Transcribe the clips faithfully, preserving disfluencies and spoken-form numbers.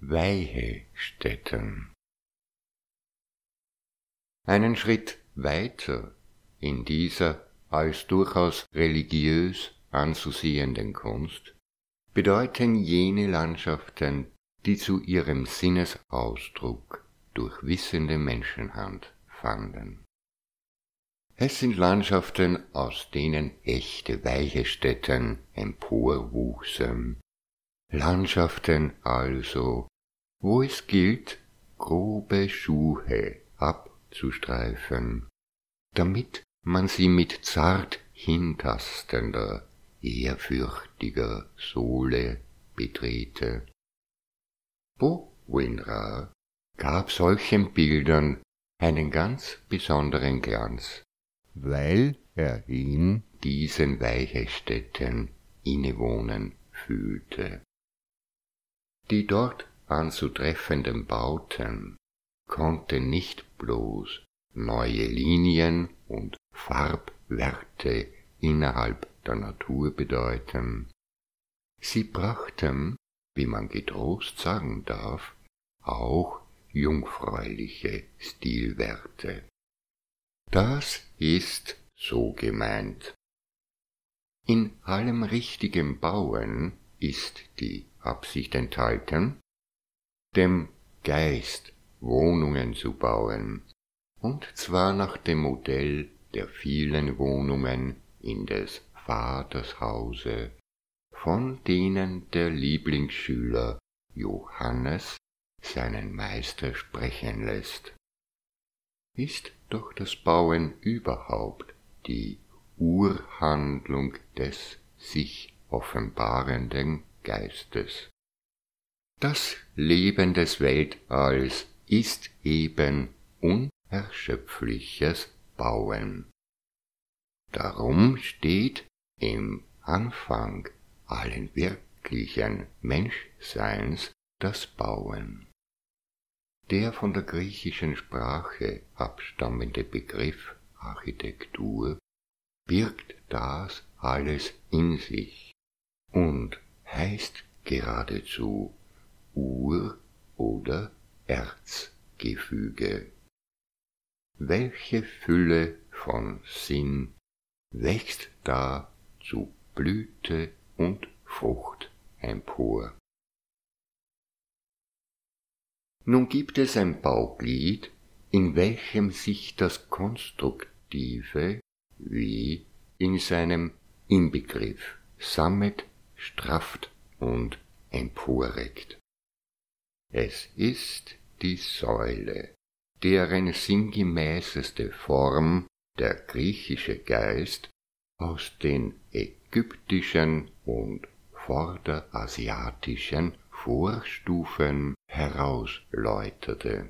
Weihestätten. Einen Schritt weiter in dieser als durchaus religiös anzusehenden Kunst bedeuten jene Landschaften, die zu ihrem Sinnesausdruck durch wissende Menschenhand fanden. Es sind Landschaften, aus denen echte Weihestätten emporwuchsen, Landschaften also, wo es gilt, grobe Schuhe abzustreifen, damit man sie mit zart hintastender, ehrfürchtiger Sohle betrete. Bowinrah gab solchen Bildern einen ganz besonderen Glanz, weil er in diesen Weihestätten innewohnen fühlte. Die dort anzutreffenden Bauten konnten nicht bloß neue Linien und Farbwerte innerhalb der Natur bedeuten, sie brachten, wie man getrost sagen darf, auch jungfräuliche Stilwerte. Das ist so gemeint. In allem richtigen Bauen ist die Absicht enthalten, dem Geist Wohnungen zu bauen, und zwar nach dem Modell der vielen Wohnungen in des Vaters Hause, von denen der Lieblingsschüler Johannes seinen Meister sprechen lässt. Ist doch das Bauen überhaupt die Urhandlung des sich offenbarenden Geistes. Das Leben des Weltalls ist eben unerschöpfliches Bauen. Darum steht im Anfang allen wirklichen Menschseins das Bauen. Der von der griechischen Sprache abstammende Begriff Architektur birgt das alles in sich und heißt geradezu Ur- oder Erzgefüge. Welche Fülle von Sinn wächst da zu Blüte und Frucht empor. Nun gibt es ein Bauglied, in welchem sich das Konstruktive wie in seinem Inbegriff sammet, strafft und emporreckt. Es ist die Säule, deren sinngemäßeste Form der griechische Geist aus den ägyptischen und vorderasiatischen Vorstufen herausläuterte.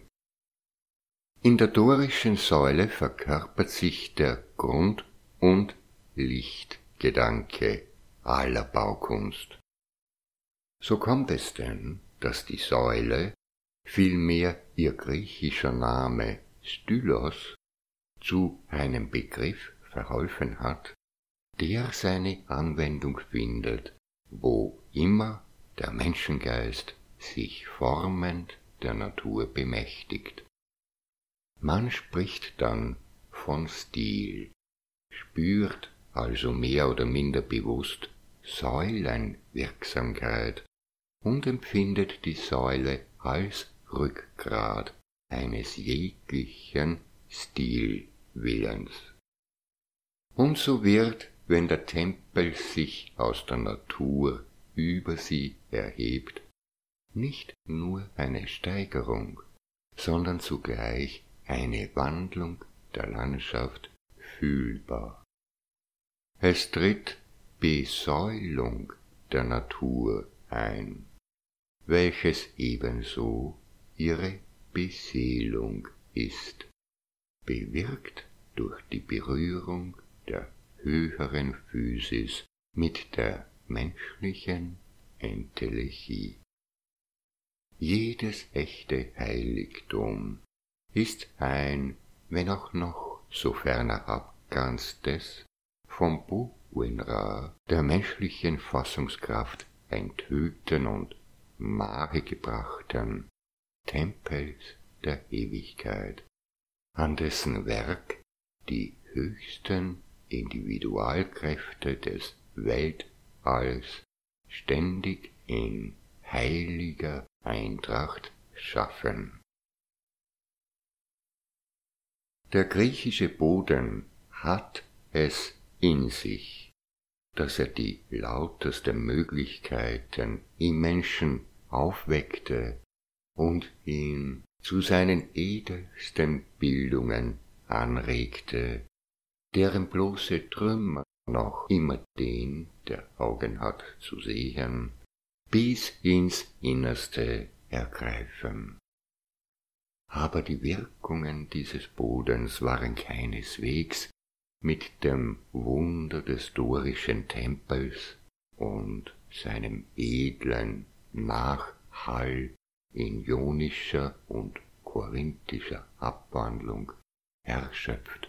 In der dorischen Säule verkörpert sich der Grund- und Lichtgedanke aller Baukunst. So kommt es denn, dass die Säule, vielmehr ihr griechischer Name Stylos, zu einem Begriff verholfen hat, der seine Anwendung findet, wo immer der Menschengeist sich formend der Natur bemächtigt. Man spricht dann von Stil, spürt also mehr oder minder bewusst Säulenwirksamkeit und empfindet die Säule als Rückgrat eines jeglichen Stilwillens. Und so wird, wenn der Tempel sich aus der Natur über sie erhebt, nicht nur eine Steigerung, sondern zugleich eine Wandlung der Landschaft fühlbar. Es tritt Besäulung der Natur ein, welches ebenso ihre Beseelung ist, bewirkt durch die Berührung der höheren Physis mit der menschlichen Entelechie. Jedes echte Heiligtum ist ein, wenn auch noch so ferner abgrenztes, vom Bowinrah der menschlichen Fassungskraft enthüllten und nahegebrachten Tempels der Ewigkeit, an dessen Werk die höchsten Individualkräfte des Weltalls ständig in heiliger Eintracht schaffen. Der griechische Boden hat es in sich, dass er die lautersten Möglichkeiten im Menschen aufweckte und ihn zu seinen edelsten Bildungen anregte, deren bloße Trümmer noch immer den, der Augen hat zu sehen, bis ins Innerste ergreifen. Aber die Wirkungen dieses Bodens waren keineswegs mit dem Wunder des dorischen Tempels und seinem edlen Nachhall in ionischer und korinthischer Abwandlung erschöpft.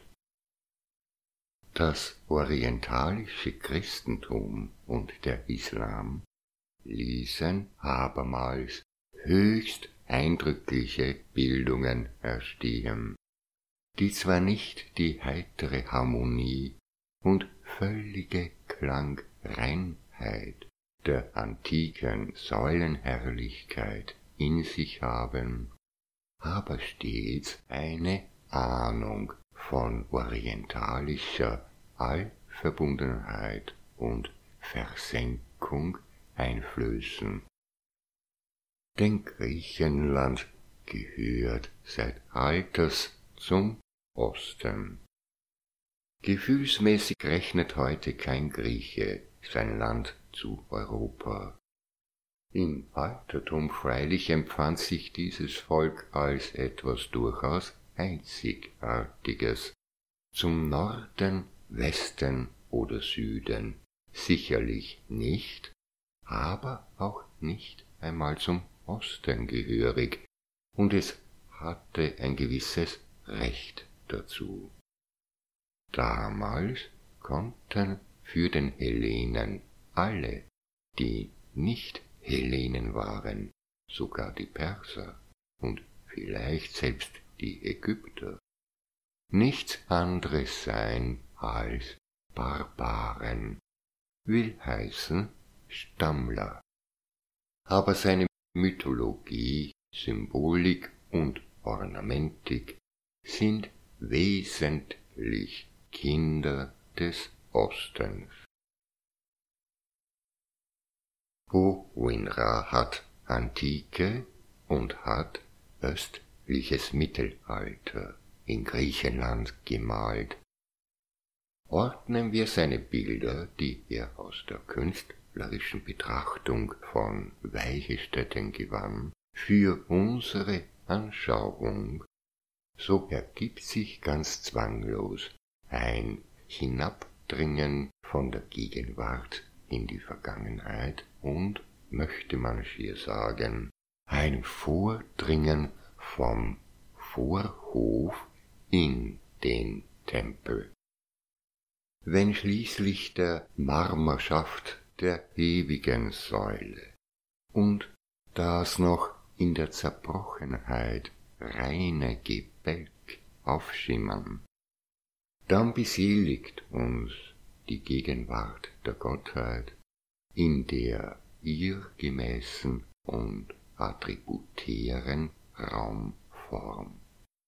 Das orientalische Christentum und der Islam ließen abermals höchst eindrückliche Bildungen erstehen, die zwar nicht die heitere Harmonie und völlige Klangreinheit der antiken Säulenherrlichkeit in sich haben, aber stets eine Ahnung von orientalischer Allverbundenheit und Versenkung einflößen. Denn Griechenland gehört seit alters zum Osten. Gefühlsmäßig rechnet heute kein Grieche sein Land zu Europa. Im Altertum freilich empfand sich dieses Volk als etwas durchaus Einzigartiges. Zum Norden, Westen oder Süden sicherlich nicht, aber auch nicht einmal zum Osten gehörig, und es hatte ein gewisses Recht dazu. Damals konnten für den Hellenen alle, die nicht Hellenen waren, sogar die Perser und vielleicht selbst die Ägypter, nichts anderes sein als Barbaren, will heißen Stammler. Aber seine Mythologie, Symbolik und Ornamentik sind wesentlich Kinder des Ostens. Ovinra hat Antike und hat östliches Mittelalter in Griechenland gemalt. Ordnen wir seine Bilder, die er aus der künstlerischen Betrachtung von Weihestätten gewann, für unsere Anschauung, so ergibt sich ganz zwanglos ein Hinabdringen von der Gegenwart in die Vergangenheit und, möchte man schier sagen, ein Vordringen vom Vorhof in den Tempel. Wenn schließlich der Marmorschaft der ewigen Säule und das noch in der Zerbrochenheit reine Gebälk aufschimmern, dann beseligt uns die Gegenwart der Gottheit in der ihr gemäßen und attributären Raumform.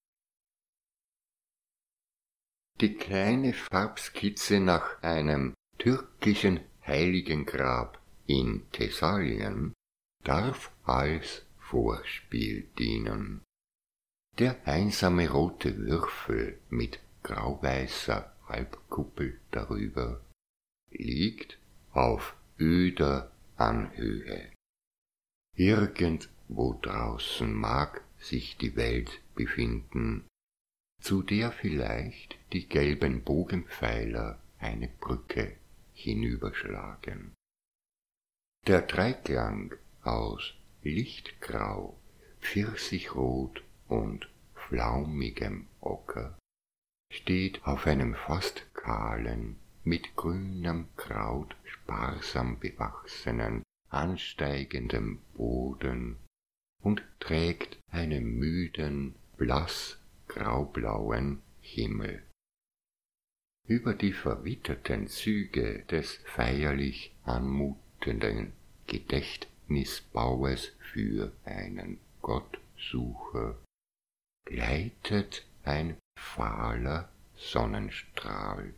Die kleine Farbskizze nach einem türkischen Heiligengrab in Thessalien darf als Vorspiel dienen. Der einsame rote Würfel mit grauweißer Halbkuppel darüber liegt auf öder Anhöhe. Irgendwo draußen mag sich die Welt befinden, zu der vielleicht die gelben Bogenpfeiler eine Brücke hinüberschlagen. Der Dreiklang aus Lichtgrau, Pfirsichrot und flaumigem Ocker steht auf einem fast kahlen, mit grünem Kraut sparsam bewachsenen ansteigendem Boden und trägt einen müden, blass graublauen Himmel. Über die verwitterten Züge des feierlich anmutenden Gedächtnisbaues für einen Gottsucher gleitet ein fahler Sonnenstrahl.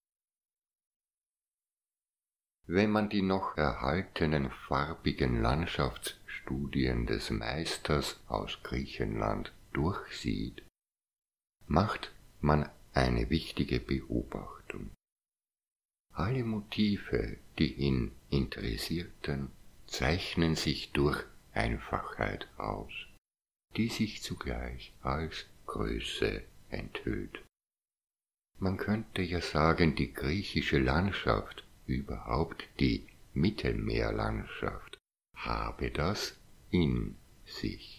Wenn man die noch erhaltenen farbigen Landschaftsstudien des Meisters aus Griechenland durchsieht, macht man eine wichtige Beobachtung. Alle Motive, die ihn interessierten, zeichnen sich durch Einfachheit aus, die sich zugleich als Größe enthüllt. Man könnte ja sagen, die griechische Landschaft, überhaupt die Mittelmeerlandschaft, habe das in sich.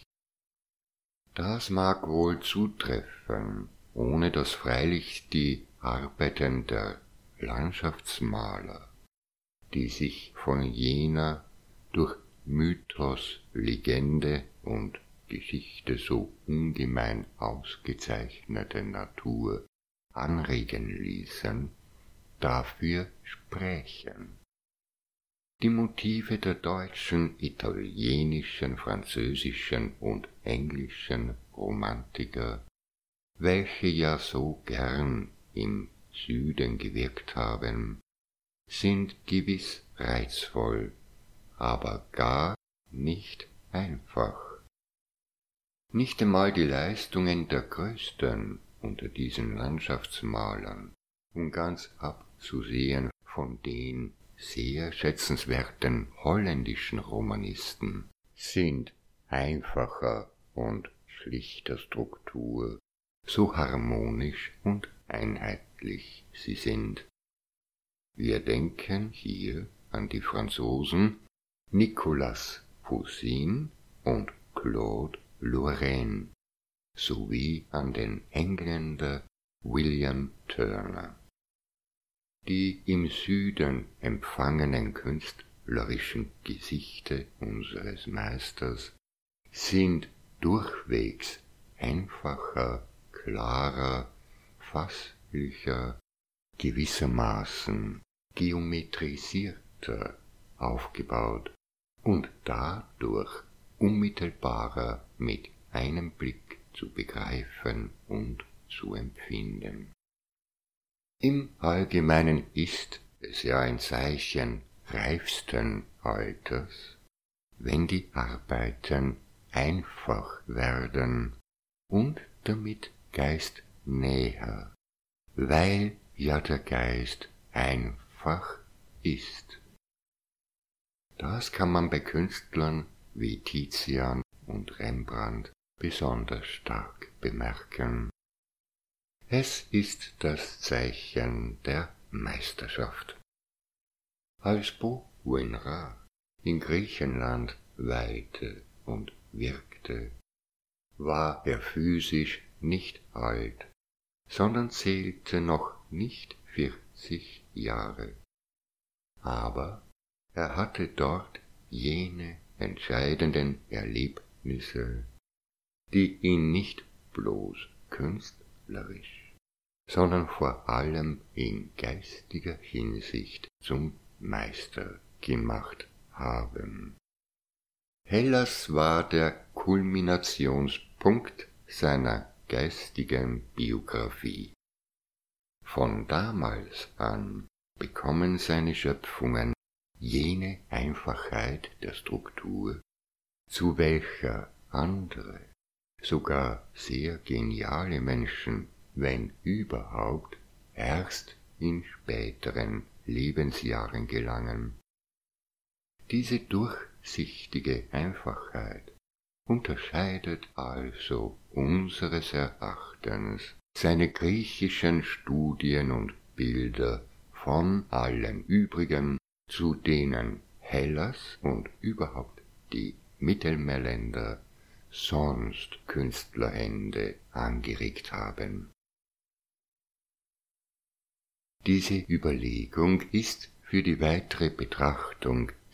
Das mag wohl zutreffen, ohne dass freilich die Arbeiten der Landschaftsmaler, die sich von jener durch Mythos, Legende und Geschichte so ungemein ausgezeichnete Natur anregen ließen, dafür sprächen. Die Motive der deutschen, italienischen, französischen und englischen Romantiker, welche ja so gern im Süden gewirkt haben, sind gewiss reizvoll, aber gar nicht einfach. Nicht einmal die Leistungen der größten unter diesen Landschaftsmalern, um ganz abzusehen von den sehr schätzenswerten holländischen Romanisten, sind einfacher und schlichter Struktur, so harmonisch und einheitlich sie sind. Wir denken hier an die Franzosen Nicolas Poussin und Claude Lorraine sowie an den Engländer William Turner. Die im Süden empfangenen künstlerischen Gesichte unseres Meisters sind durchwegs einfacher, klarer, fasslicher, gewissermaßen geometrisierter aufgebaut und dadurch unmittelbarer mit einem Blick zu begreifen und zu empfinden. Im Allgemeinen ist es ja ein Zeichen reifsten Alters, wenn die Arbeiten einfach werden und damit geistnäher, weil ja der Geist einfach ist. Das kann man bei Künstlern wie Tizian und Rembrandt besonders stark bemerken. Es ist das Zeichen der Meisterschaft. Als Bouguereau in Griechenland weilte und wirkte, war er physisch nicht alt, sondern zählte noch nicht vierzig Jahre. Aber er hatte dort jene entscheidenden Erlebnisse, die ihn nicht bloß künstlerisch, sondern vor allem in geistiger Hinsicht zum Meister gemacht haben. Hellas war der Kulminationspunkt seiner geistigen Biographie. Von damals an bekommen seine Schöpfungen jene Einfachheit der Struktur, zu welcher andere, sogar sehr geniale Menschen, wenn überhaupt, erst in späteren Lebensjahren gelangen. Diese durchsichtige Einfachheit unterscheidet also unseres Erachtens seine griechischen Studien und Bilder von allen übrigen, zu denen Hellas und überhaupt die Mittelmeerländer sonst Künstlerhände angeregt haben. Diese Überlegung ist für die weitere Betrachtung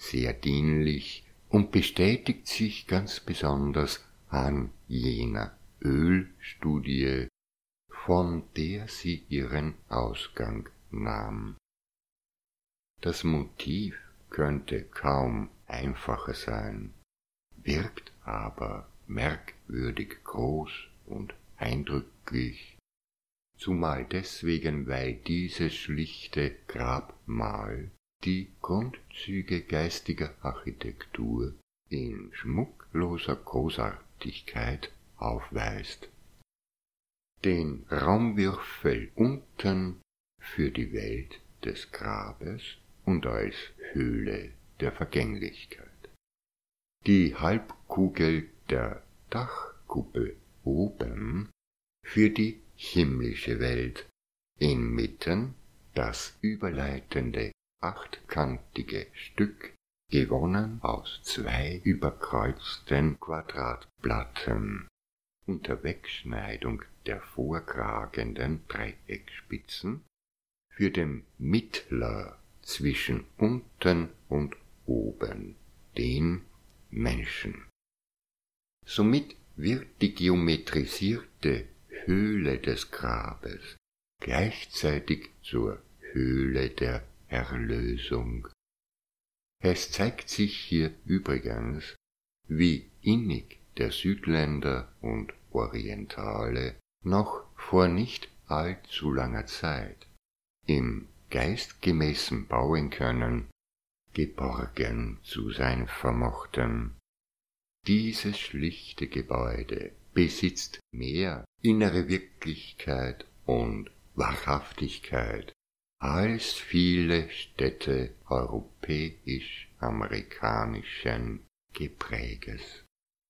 sehr dienlich und bestätigt sich ganz besonders an jener Ölstudie, von der sie ihren Ausgang nahm. Das Motiv könnte kaum einfacher sein, wirkt aber merkwürdig groß und eindrücklich, zumal deswegen, weil dieses schlichte Grabmal die Grundzüge geistiger Architektur in schmuckloser Großartigkeit aufweist. Den Raumwürfel unten für die Welt des Grabes und als Höhle der Vergänglichkeit. Die Halbkugel der Dachkuppel oben für die himmlische Welt, inmitten das überleitende achtkantige Stück, gewonnen aus zwei überkreuzten Quadratplatten, unter Wegschneidung der vorkragenden Dreieckspitzen, für den Mittler zwischen unten und oben, den Menschen. Somit wird die geometrisierte Höhle des Grabes gleichzeitig zur Höhle der Erlösung. Es zeigt sich hier übrigens, wie innig der Südländer und Orientale noch vor nicht allzu langer Zeit im geistgemäßen Bauen können geborgen zu sein vermochten. Dieses schlichte Gebäude besitzt mehr innere Wirklichkeit und Wahrhaftigkeit als viele Städte europäisch-amerikanischen Gepräges.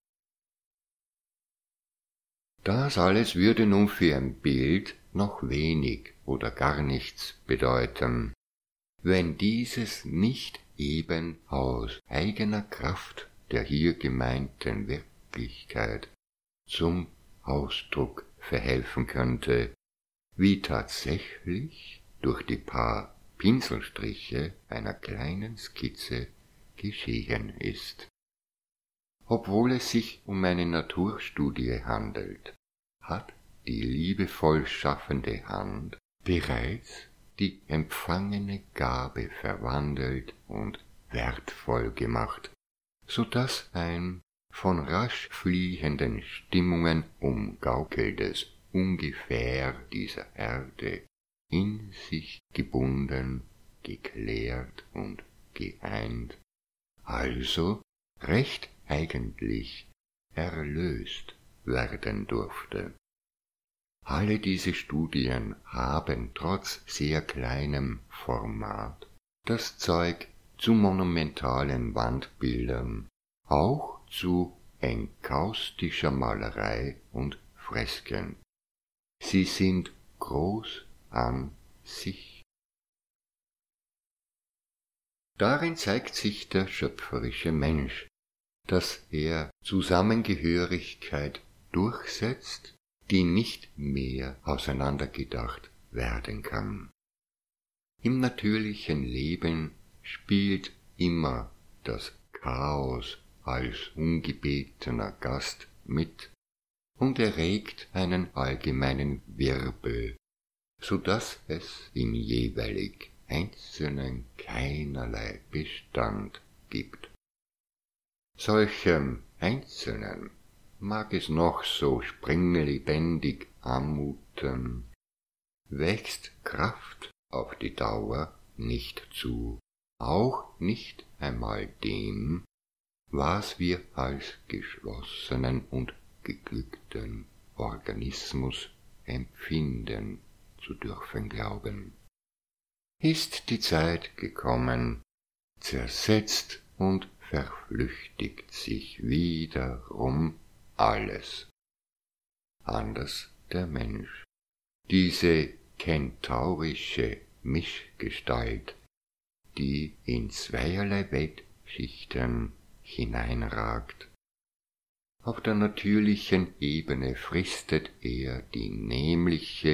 Das alles würde nun für ein Bild noch wenig oder gar nichts bedeuten, wenn dieses nicht eben aus eigener Kraft der hier gemeinten Wirklichkeit zum Ausdruck verhelfen könnte, wie tatsächlich durch die paar Pinselstriche einer kleinen Skizze geschehen ist. Obwohl es sich um eine Naturstudie handelt, hat die liebevoll schaffende Hand bereits die empfangene Gabe verwandelt und wertvoll gemacht, so dass ein von rasch fliehenden Stimmungen umgaukeltes Ungefähr dieser Erde in sich gebunden, geklärt und geeint, also recht eigentlich erlöst werden durfte. Alle diese Studien haben trotz sehr kleinem Format das Zeug zu monumentalen Wandbildern, auch zu enkaustischer Malerei und Fresken. Sie sind groß an sich. Darin zeigt sich der schöpferische Mensch, dass er Zusammengehörigkeit durchsetzt, die nicht mehr auseinandergedacht werden kann. Im natürlichen Leben spielt immer das Chaos als ungebetener Gast mit und erregt einen allgemeinen Wirbel, so dass es im jeweilig Einzelnen keinerlei Bestand gibt. Solchem Einzelnen mag es noch so springlebendig anmuten, wächst Kraft auf die Dauer nicht zu, auch nicht einmal dem, was wir als geschlossenen und geglückten Organismus empfinden zu dürfen glauben. Ist die Zeit gekommen, zersetzt und verflüchtigt sich wiederum alles. Anders der Mensch. Diese kentaurische Mischgestalt, die in zweierlei Weltschichten hineinragt. Auf der natürlichen Ebene fristet er die nämliche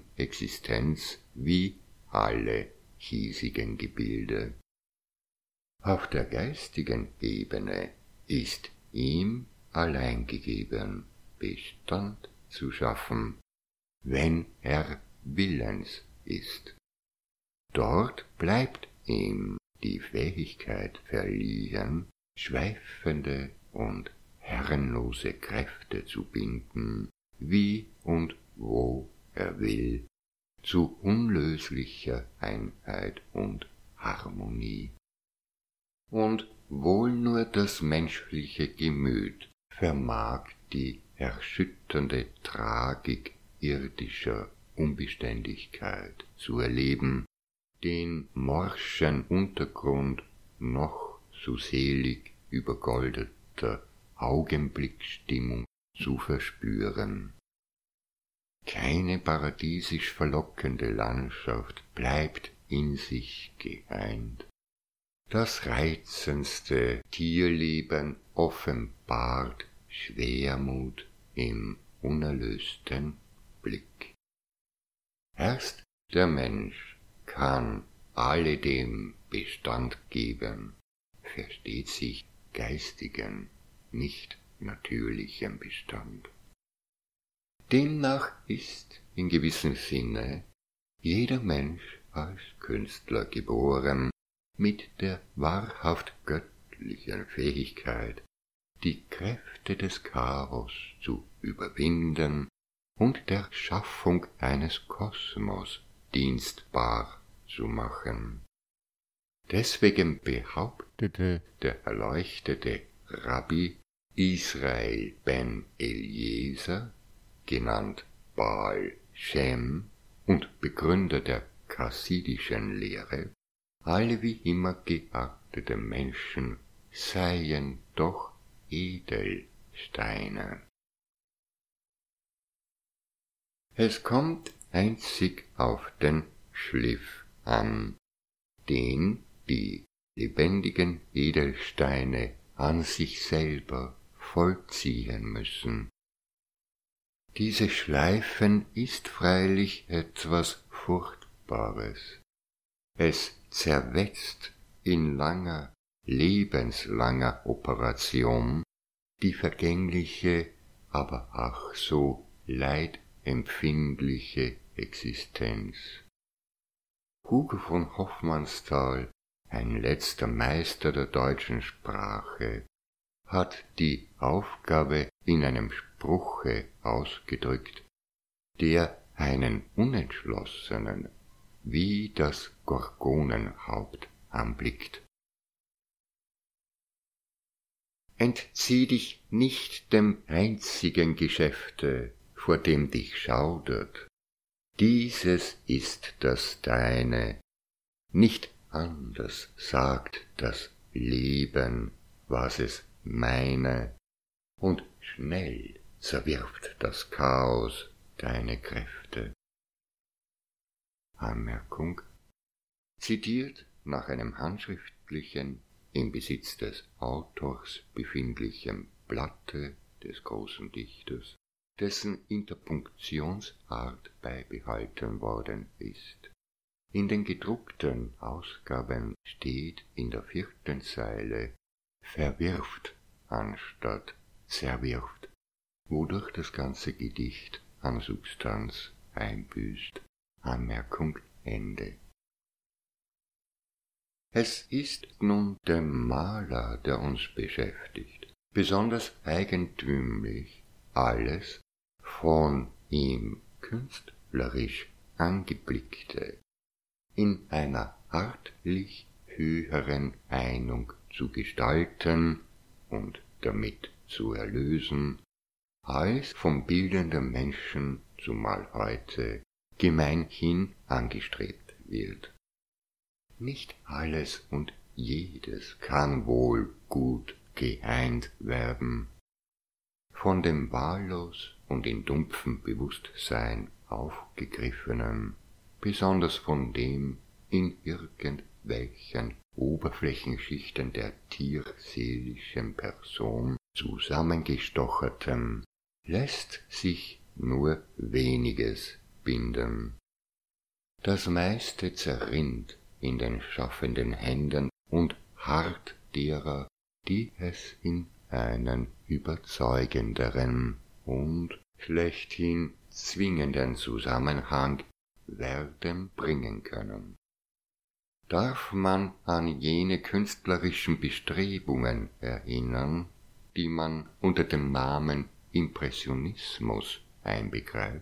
Scheinexistenz wie alle hiesigen Gebilde. Auf der geistigen Ebene ist ihm allein gegeben, Bestand zu schaffen, wenn er willens ist. Dort bleibt ihm die Fähigkeit verliehen, schweifende und herrenlose Kräfte zu binden, wie und wo er will, zu unlöslicher Einheit und Harmonie. Und wohl nur das menschliche Gemüt vermag die erschütternde Tragik irdischer Unbeständigkeit zu erleben, den morschen Untergrund noch so selig übergoldeter Augenblicksstimmung zu verspüren. Keine paradiesisch verlockende Landschaft bleibt in sich geeint. Das reizendste Tierleben offenbart Schwermut im unerlösten Blick. Erst der Mensch kann alledem Bestand geben, versteht sich geistigen, nicht natürlichem Bestand. Demnach ist in gewissem Sinne jeder Mensch als Künstler geboren, mit der wahrhaft göttlichen Fähigkeit, die Kräfte des Chaos zu überwinden und der Schaffung eines Kosmos dienstbar zu machen. Deswegen behauptete der erleuchtete Rabbi Israel ben Eliezer, genannt Baal Shem und Begründer der chassidischen Lehre, alle wie immer geachtete Menschen seien doch Edelsteine. Es kommt einzig auf den Schliff an, den die lebendigen Edelsteine an sich selber vollziehen müssen. Diese Schleifen ist freilich etwas Furchtbares. Es zerwetzt in langer, lebenslanger Operation die vergängliche, aber ach so leidempfindliche Existenz. Hugo von Hofmannsthal, ein letzter Meister der deutschen Sprache, hat die Aufgabe in einem Spruche ausgedrückt, der einen Unentschlossenen wie das Gorgonenhaupt anblickt. Entzieh dich nicht dem einzigen Geschäfte, vor dem dich schaudert. Dieses ist das Deine, nicht anders sagt das Leben, was es meine, und schnell zerwirft das Chaos deine Kräfte. Anmerkung: Zitiert nach einem handschriftlichen, im Besitz des Autors befindlichen Blatte des großen Dichters, dessen Interpunktionsart beibehalten worden ist. In den gedruckten Ausgaben steht in der vierten Zeile verwirft anstatt zerwirft, wodurch das ganze Gedicht an Substanz einbüßt. Anmerkung Ende. Es ist nun der Maler, der uns beschäftigt, besonders eigentümlich alles von ihm künstlerisch Angeblickte in einer artlich höheren Einung zu gestalten und damit zu erlösen, als vom bildenden Menschen, zumal heute, gemeinhin angestrebt wird. Nicht alles und jedes kann wohl gut geeint werden. Von dem wahllos und in dumpfem Bewusstsein aufgegriffenen, besonders von dem in irgendwelchen Oberflächenschichten der tierseelischen Person zusammengestocherten, lässt sich nur weniges binden. Das meiste zerrinnt in den schaffenden Händen und hart derer, die es in einen überzeugenderen und schlechthin zwingenden Zusammenhang werden bringen können. Darf man an jene künstlerischen Bestrebungen erinnern, die man unter dem Namen Impressionismus einbegreift?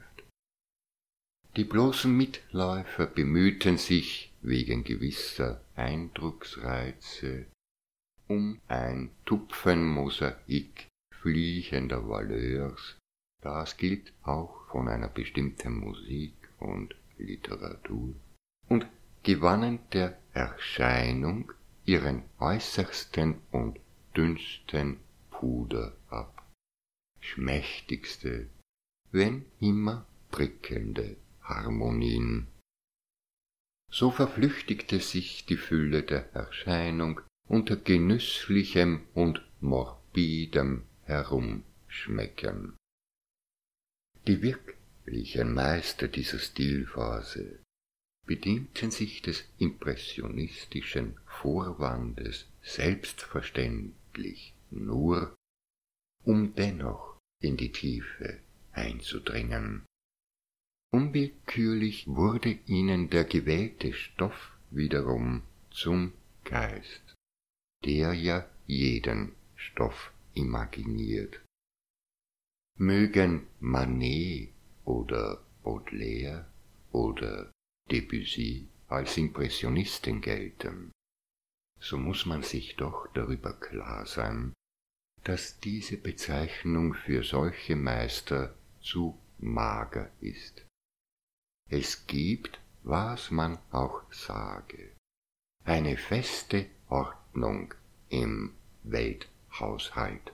Die bloßen Mitläufer bemühten sich wegen gewisser Eindrucksreize um ein Tupfenmosaik fliehender Valeurs, das gilt auch von einer bestimmten Musik und Literatur, und gewannen der Erscheinung ihren äußersten und dünnsten Puder ab, schmächtigste, wenn immer prickelnde Harmonien. So verflüchtigte sich die Fülle der Erscheinung unter genüsslichem und morbidem Herumschmecken. Die wirklichen Meister dieser Stilphase bedienten sich des impressionistischen Vorwandes selbstverständlich nur, um dennoch in die Tiefe einzudringen. Unwillkürlich wurde ihnen der gewählte Stoff wiederum zum Geist, der ja jeden Stoff imaginiert. Mögen Manet oder Baudelaire oder Debussy als Impressionisten gelten, so muß man sich doch darüber klar sein, dass diese Bezeichnung für solche Meister zu mager ist. Es gibt, was man auch sage, eine feste Ordnung im Welthaushalt.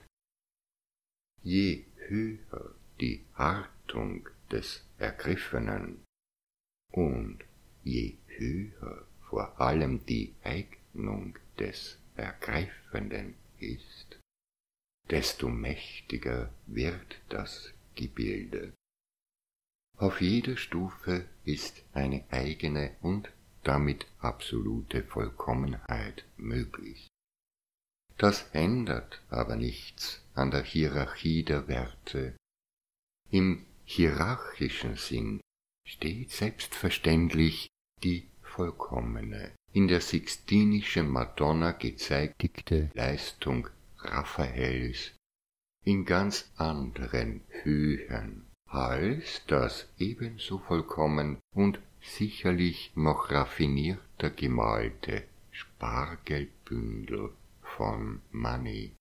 Je höher die Hartung des Ergriffenen und je höher vor allem die Eignung des Ergreifenden ist, desto mächtiger wird das Gebilde. Auf jeder Stufe ist eine eigene und damit absolute Vollkommenheit möglich. Das ändert aber nichts an der Hierarchie der Werte. Im hierarchischen Sinn steht selbstverständlich die vollkommene, in der Sixtinischen Madonna gezeigte Leistung Raphaels in ganz anderen Höhen als das ebenso vollkommen und sicherlich noch raffinierter gemalte Spargelbündel von Manet.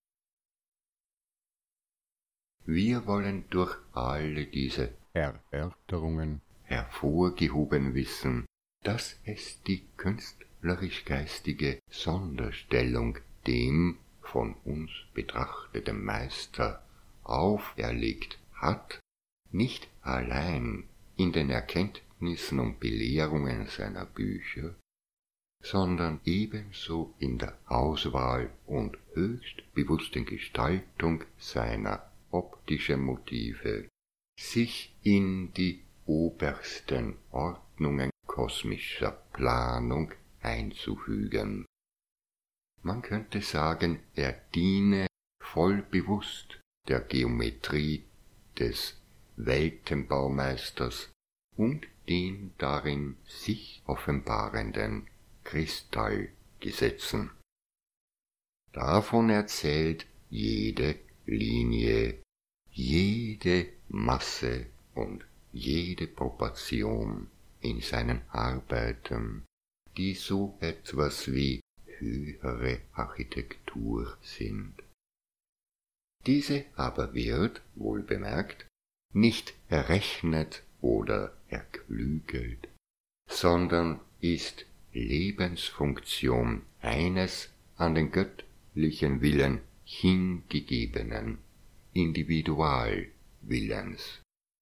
Wir wollen durch alle diese Erörterungen hervorgehoben wissen, dass es die künstlerisch-geistige Sonderstellung dem von uns betrachteten Meister auferlegt hat, nicht allein in den Erkenntnissen und Belehrungen seiner Bücher, sondern ebenso in der Auswahl und höchst bewussten Gestaltung seiner optischen Motive, sich in die obersten Ordnungen kosmischer Planung einzufügen. Man könnte sagen, er diene voll bewusst der Geometrie des Weltenbaumeisters und den darin sich offenbarenden Kristallgesetzen. Davon erzählt jede Linie, jede Masse und jede Proportion in seinen Arbeiten, die so etwas wie höhere Architektur sind. Diese aber wird, wohl bemerkt, nicht errechnet oder erklügelt, sondern ist Lebensfunktion eines an den göttlichen Willen hingegebenen Individualwillens.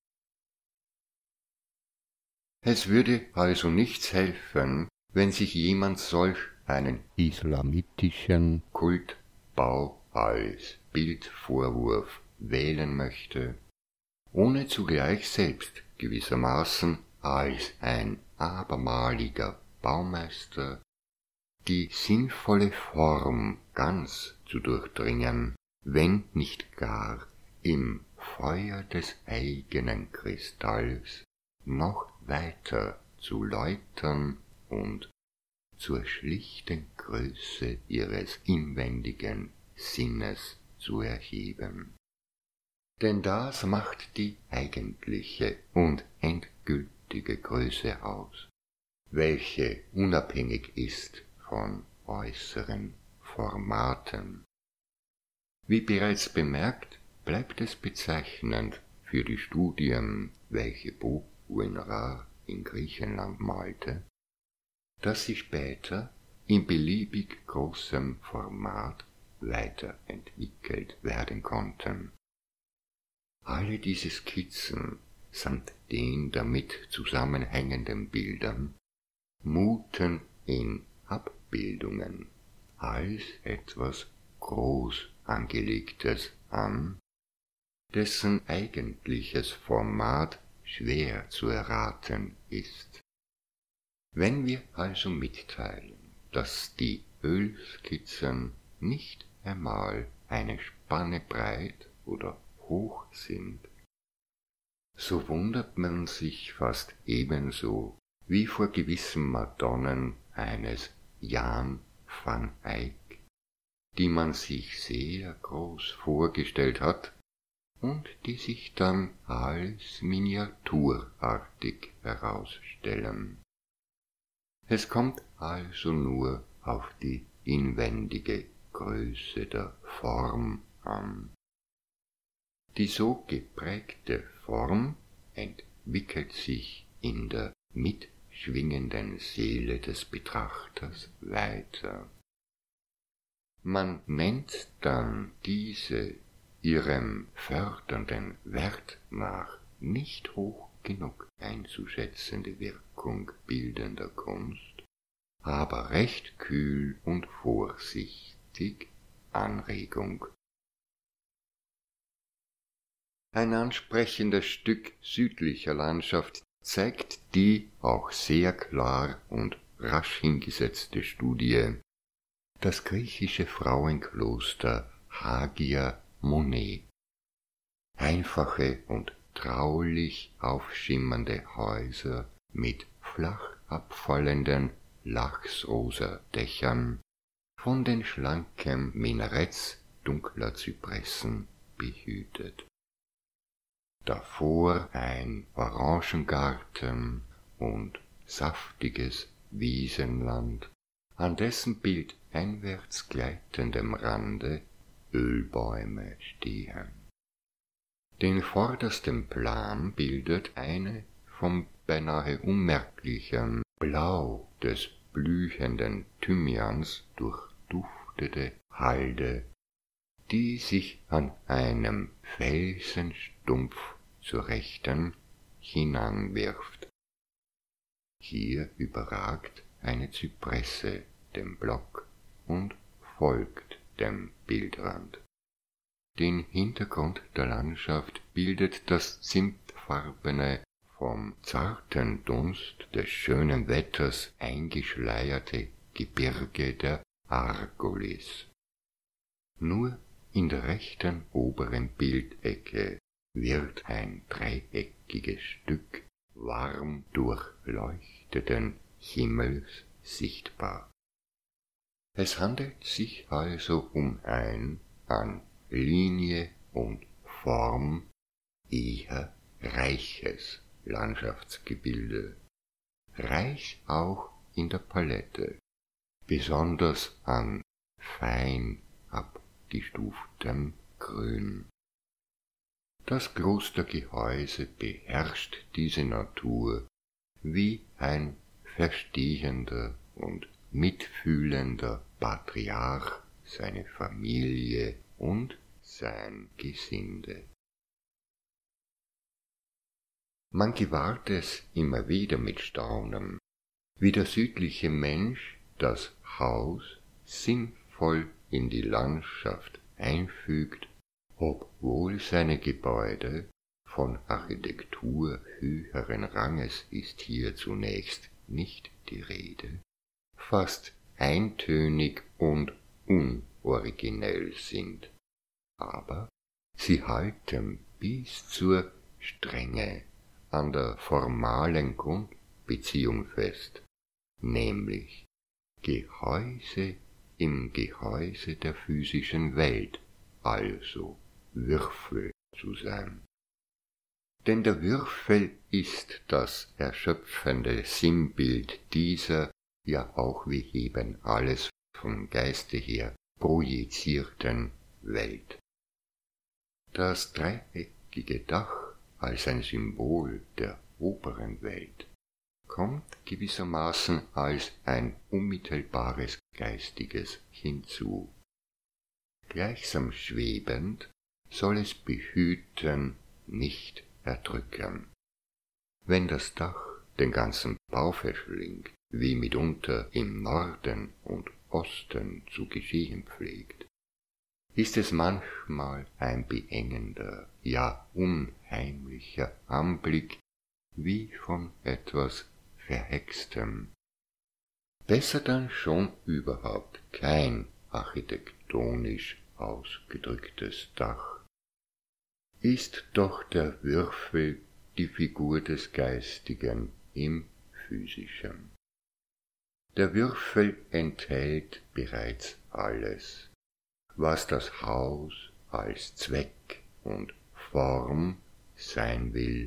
Es würde also nichts helfen, wenn sich jemand solch einen islamitischen Kultbau als Bildvorwurf wählen möchte, ohne zugleich selbst gewissermaßen als ein abermaliger Baumeister die sinnvolle Form ganz zu durchdringen, wenn nicht gar im Feuer des eigenen Kristalls noch weiter zu läutern und zur schlichten Größe ihres inwendigen Sinnes zu erheben. Denn das macht die eigentliche und endgültige Größe aus, welche unabhängig ist von äußeren Formaten. Wie bereits bemerkt, bleibt es bezeichnend für die Studien, welche Bouguereau in Griechenland malte, dass sie später in beliebig großem Format weiterentwickelt werden konnten. Alle diese Skizzen samt den damit zusammenhängenden Bildern muten in Abbildungen als etwas groß angelegtes an, dessen eigentliches Format schwer zu erraten ist. Wenn wir also mitteilen, dass die Ölskizzen nicht einmal eine Spanne breit oder hoch sind, so wundert man sich fast ebenso wie vor gewissen Madonnen eines Jan van Eyck, die man sich sehr groß vorgestellt hat und die sich dann als miniaturartig herausstellen. Es kommt also nur auf die inwendige Größe der Form an. Die so geprägte Form entwickelt sich in der mitschwingenden Seele des Betrachters weiter. Man nennt dann diese ihrem fördernden Wert nach nicht hoch genug einzuschätzende Wirkung bildender Kunst, aber recht kühl und vorsichtig Anregung. Ein ansprechendes Stück südlicher Landschaft zeigt die auch sehr klar und rasch hingesetzte Studie, das griechische Frauenkloster Hagia Monet. Einfache und traulich aufschimmernde Häuser mit flach abfallenden lachsrosa Dächern, von den schlanken Minaretts dunkler Zypressen behütet. Davor ein Orangengarten und saftiges Wiesenland, an dessen Bild einwärts gleitendem Rande Ölbäume stehen. Den vordersten Plan bildet eine vom beinahe unmerklichen Blau des blühenden Thymians durchduftete Halde, die sich an einem Felsenstumpf zur Rechten hinanwirft. Hier überragt eine Zypresse den Block und folgt dem Bildrand. Den Hintergrund der Landschaft bildet das zimtfarbene, vom zarten Dunst des schönen Wetters eingeschleierte Gebirge der Argolis. Nur in der rechten oberen Bildecke wird ein dreieckiges Stück warm durchleuchteten Himmels sichtbar. Es handelt sich also um ein an Linie und Form eher reiches Landschaftsgebilde, reich auch in der Palette, besonders an fein abgestuftem Grün. Das Klostergehäuse beherrscht diese Natur wie ein verstehender und mitfühlender Patriarch seine Familie und sein Gesinde. Man gewahrt es immer wieder mit Staunen, wie der südliche Mensch das Haus sinnvoll in die Landschaft einfügt, obwohl seine Gebäude von Architektur höheren Ranges ist hier zunächst nicht die Rede, fast eintönig und unoriginell sind, aber sie halten bis zur Strenge an der formalen Grundbeziehung fest, nämlich Gehäuse im Gehäuse der physischen Welt, also Würfel zu sein. Denn der Würfel ist das erschöpfende Sinnbild dieser, ja auch wie eben alles vom Geiste her projizierten Welt. Das dreieckige Dach als ein Symbol der oberen Welt kommt gewissermaßen als ein unmittelbares Geistiges hinzu. Gleichsam schwebend soll es behüten, nicht erdrücken. Wenn das Dach den ganzen Bau verschlingt, wie mitunter im Norden und Osten zu geschehen pflegt, ist es manchmal ein beengender, ja unheimlicher Anblick, wie von etwas Verhextem. Besser dann schon überhaupt kein architektonisch ausgedrücktes Dach. Ist doch der Würfel die Figur des Geistigen im Physischen. Der Würfel enthält bereits alles, was das Haus als Zweck und Form sein will.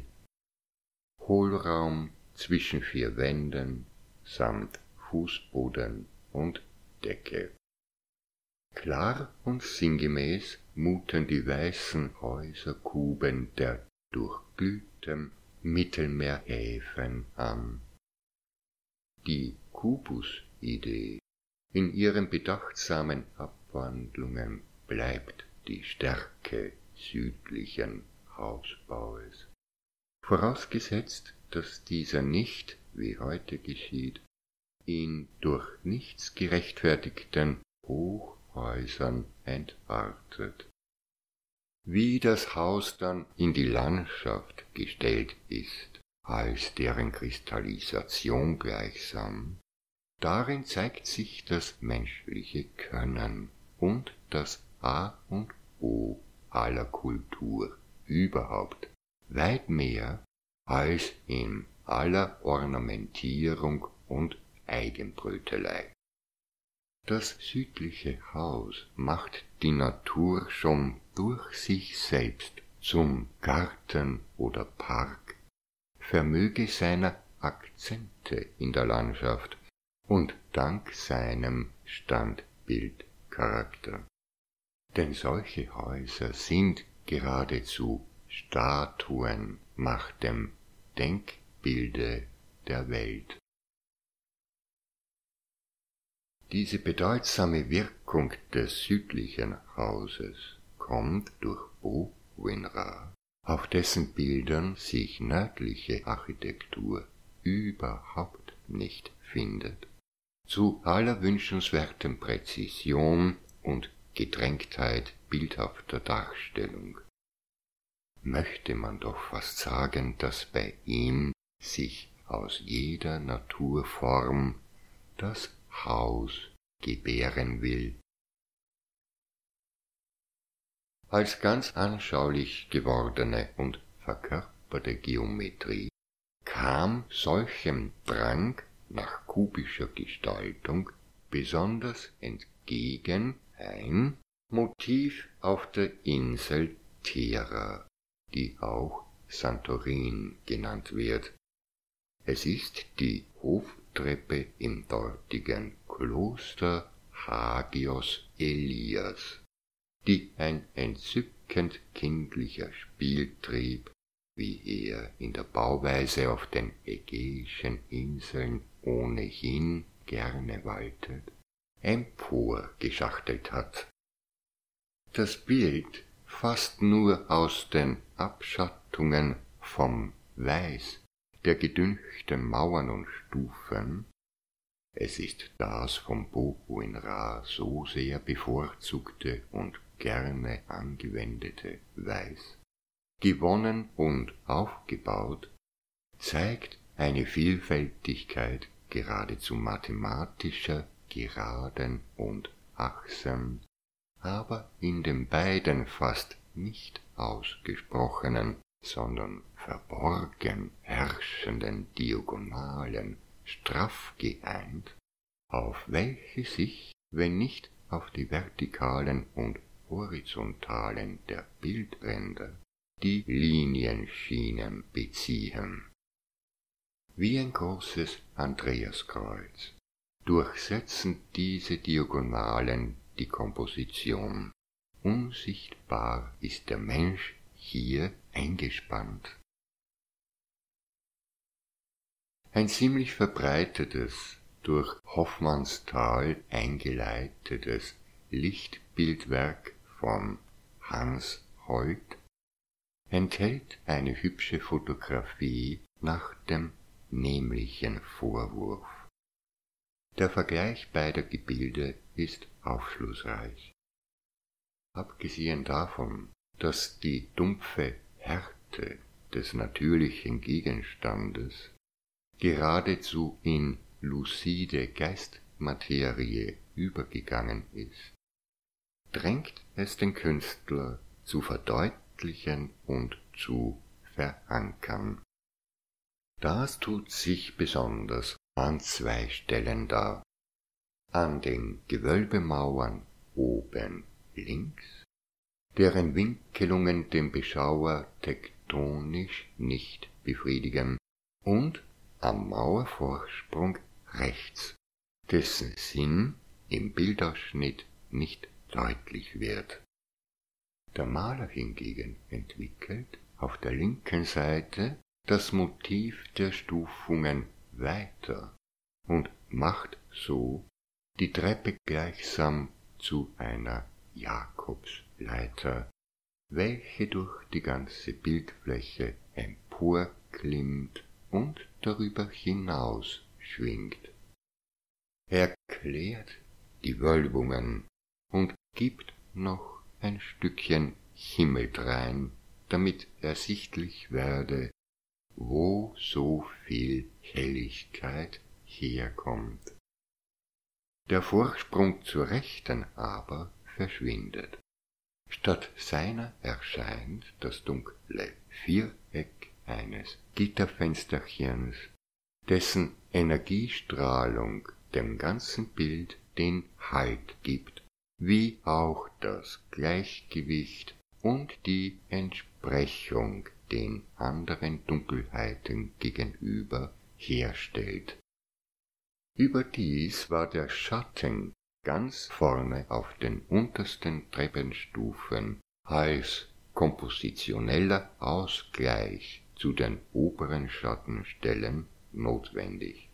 Hohlraum zwischen vier Wänden samt Fußboden und Decke. Klar und sinngemäß muten die weißen Häuserkuben der durchglühtem Mittelmeerhäfen an. Die Kubus-Idee in ihren bedachtsamen Abwandlungen bleibt die Stärke südlichen Hausbaues, vorausgesetzt, dass dieser nicht, wie heute geschieht, in durch nichts gerechtfertigten Hochhäusern entartet. Wie das Haus dann in die Landschaft gestellt ist, als deren Kristallisation gleichsam, darin zeigt sich das menschliche Können und das A und O aller Kultur überhaupt, weit mehr als in aller Ornamentierung und Eigenbrötelei. Das südliche Haus macht die Natur schon durch sich selbst zum Garten oder Park, vermöge seiner Akzente in der Landschaft und dank seinem Standbildcharakter. Denn solche Häuser sind geradezu Statuen nach dem Denkbilde der Welt. Diese bedeutsame Wirkung des südlichen Hauses kommt durch Bō-Uenra, auf dessen Bildern sich nördliche Architektur überhaupt nicht findet, zu aller wünschenswerten Präzision und Gedrängtheit bildhafter Darstellung. Möchte man doch fast sagen, dass bei ihm sich aus jeder Naturform das Haus gebären will. Als ganz anschaulich gewordene und verkörperte Geometrie kam solchem Drang nach kubischer Gestaltung besonders entgegen ein Motiv auf der Insel Thera, die auch Santorin genannt wird. Es ist die Hoftreppe im dortigen Kloster Hagios Elias, die ein entzückend kindlicher Spieltrieb, wie er in der Bauweise auf den ägäischen Inseln ohnehin gerne waltet, emporgeschachtelt hat. Das Bild fast nur aus den Abschattungen vom Weiß der gedünchten Mauern und Stufen, es ist das vom Bō-Uenra so sehr bevorzugte und gerne angewendete Weiß, gewonnen und aufgebaut, zeigt eine Vielfältigkeit geradezu mathematischer geraden und achtsam, aber in den beiden fast nicht ausgesprochenen, sondern verborgen herrschenden Diagonalen straff geeint, auf welche sich, wenn nicht auf die vertikalen und horizontalen der Bildränder, die Linienschienen beziehen. Wie ein großes Andreaskreuz durchsetzen diese Diagonalen die Komposition. Unsichtbar ist der Mensch hier eingespannt. Ein ziemlich verbreitetes, durch Hoffmannsthal eingeleitetes Lichtbildwerk von Hans Holt enthält eine hübsche Fotografie nach dem nämlichen Vorwurf. Der Vergleich beider Gebilde ist aufschlussreich. Abgesehen davon, dass die dumpfe Härte des natürlichen Gegenstandes geradezu in lucide Geistmaterie übergegangen ist, drängt es den Künstler zu verdeutlichen und zu verankern. Das tut sich besonders an zwei Stellen dar. An den Gewölbemauern oben links, deren Winkelungen den Beschauer tektonisch nicht befriedigen, und am Mauervorsprung rechts, dessen Sinn im Bildausschnitt nicht deutlich wird. Der Maler hingegen entwickelt auf der linken Seite das Motiv der Stufungen weiter und macht so die Treppe gleichsam zu einer Jakobsleiter, welche durch die ganze Bildfläche emporklimmt und darüber hinaus schwingt. Er klärt die Wölbungen und gibt noch ein Stückchen Himmel drein, damit ersichtlich werde, wo so viel Helligkeit herkommt. Der Vorsprung zur Rechten aber verschwindet. Statt seiner erscheint das dunkle Viereck eines Gitterfensterchens, dessen Energiestrahlung dem ganzen Bild den Halt gibt, wie auch das Gleichgewicht und die Entsprechung den anderen Dunkelheiten gegenüber herstellt. Überdies war der Schatten ganz vorne auf den untersten Treppenstufen als kompositioneller Ausgleich zu den oberen Schattenstellen notwendig.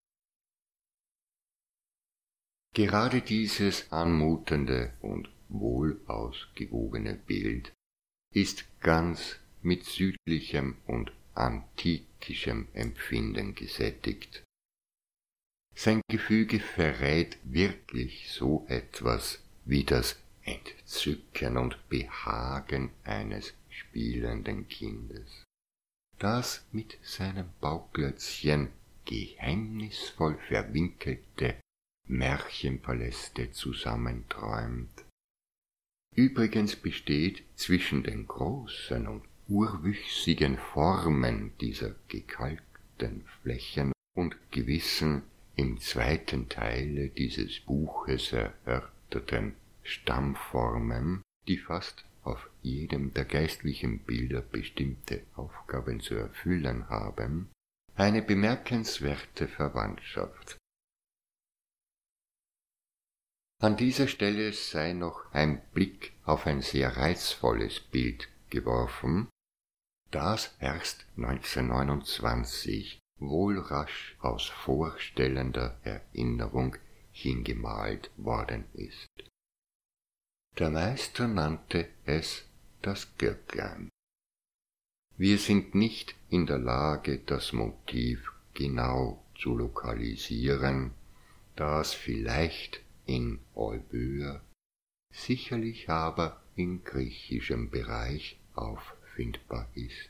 Gerade dieses anmutende und wohl ausgewogene Bild ist ganz mit südlichem und antikischem Empfinden gesättigt. Sein Gefüge verrät wirklich so etwas wie das Entzücken und Behagen eines spielenden Kindes, das mit seinem Bauklötzchen geheimnisvoll verwinkelte Märchenpaläste zusammenträumt. Übrigens besteht zwischen den großen und urwüchsigen Formen dieser gekalkten Flächen und gewissen im zweiten Teile dieses Buches erörterten Stammformen, die fast auf jedem der geistlichen Bilder bestimmte Aufgaben zu erfüllen haben, eine bemerkenswerte Verwandtschaft. An dieser Stelle sei noch ein Blick auf ein sehr reizvolles Bild geworfen, das erst neunzehnhundertneunundzwanzig wohl rasch aus vorstellender Erinnerung hingemalt worden ist. Der Meister nannte es das Glöcklein. Wir sind nicht in der Lage, das Motiv genau zu lokalisieren, da es vielleicht in Euböa, sicherlich aber in griechischem Bereich auffindbar ist.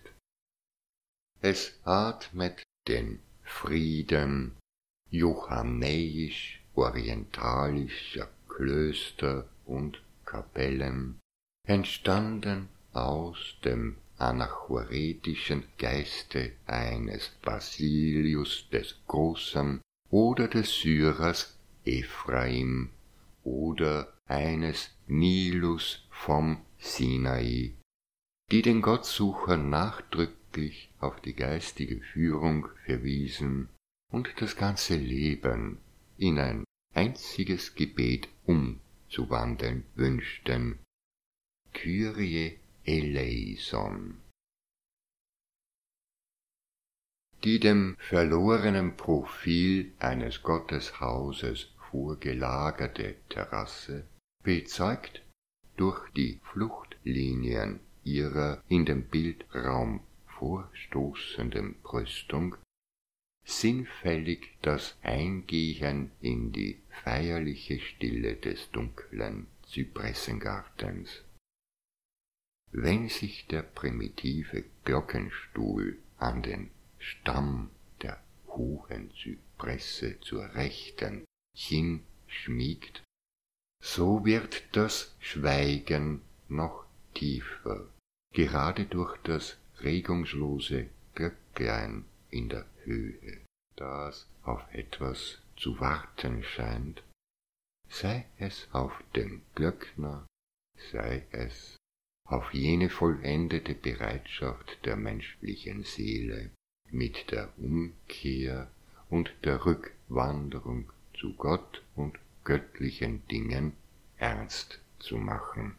Es atmet den Frieden johannäisch orientalischer Klöster und Kapellen, entstanden aus dem anachoretischen Geiste eines Basilius des Großen oder des Syrers Ephraim oder eines Nilus vom Sinai, die den Gottsuchern nachdrücklich auf die geistige Führung verwiesen und das ganze Leben in ein einziges Gebet umzuwandeln wünschten. Kyrie eleison. Die dem verlorenen Profil eines Gotteshauses vorgelagerte Terrasse bezeugt durch die Fluchtlinien ihrer in den Bildraum vorstoßenden Brüstung sinnfällig das Eingehen in die feierliche Stille des dunklen Zypressengartens. Wenn sich der primitive Glockenstuhl an den Stamm der hohen Zypresse zur Rechten hinschmiegt, so wird das Schweigen noch tiefer, gerade durch das regungslose Glöcklein in der Höhe, das auf etwas zu warten scheint, sei es auf den Glöckner, sei es auf jene vollendete Bereitschaft der menschlichen Seele, mit der Umkehr und der Rückwanderung zu Gott und göttlichen Dingen ernst zu machen.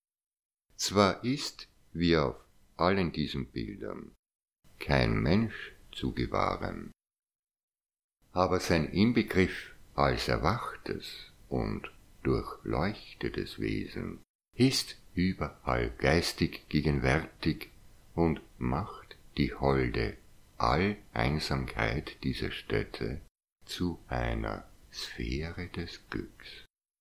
Zwar ist, wie auf allen diesen Bildern, kein Mensch zu gewahren, aber sein Inbegriff als erwachtes und durchleuchtetes Wesen ist überall geistig gegenwärtig und macht die holde Alleinsamkeit dieser Stätte zu einer Sphäre des Glücks.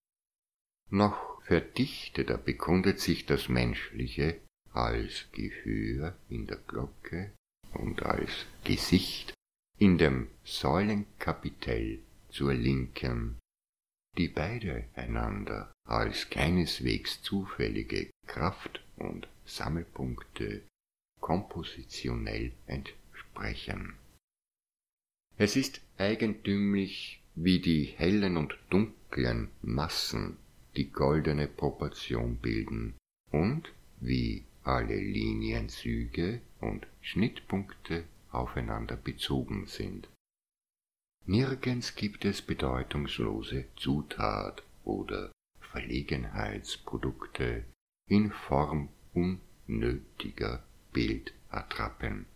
Noch verdichteter bekundet sich das Menschliche als Gehör in der Glocke und als Gesicht in dem Säulenkapitell zur Linken, die beide einander als keineswegs zufällige Kraft- und Sammelpunkte kompositionell entsprechen. Es ist eigentümlich, wie die hellen und dunklen Massen die goldene Proportion bilden und wie alle Linienzüge und Schnittpunkte aufeinander bezogen sind. Nirgends gibt es bedeutungslose Zutat oder Verlegenheitsprodukte in Form unnötiger Bildattrappen.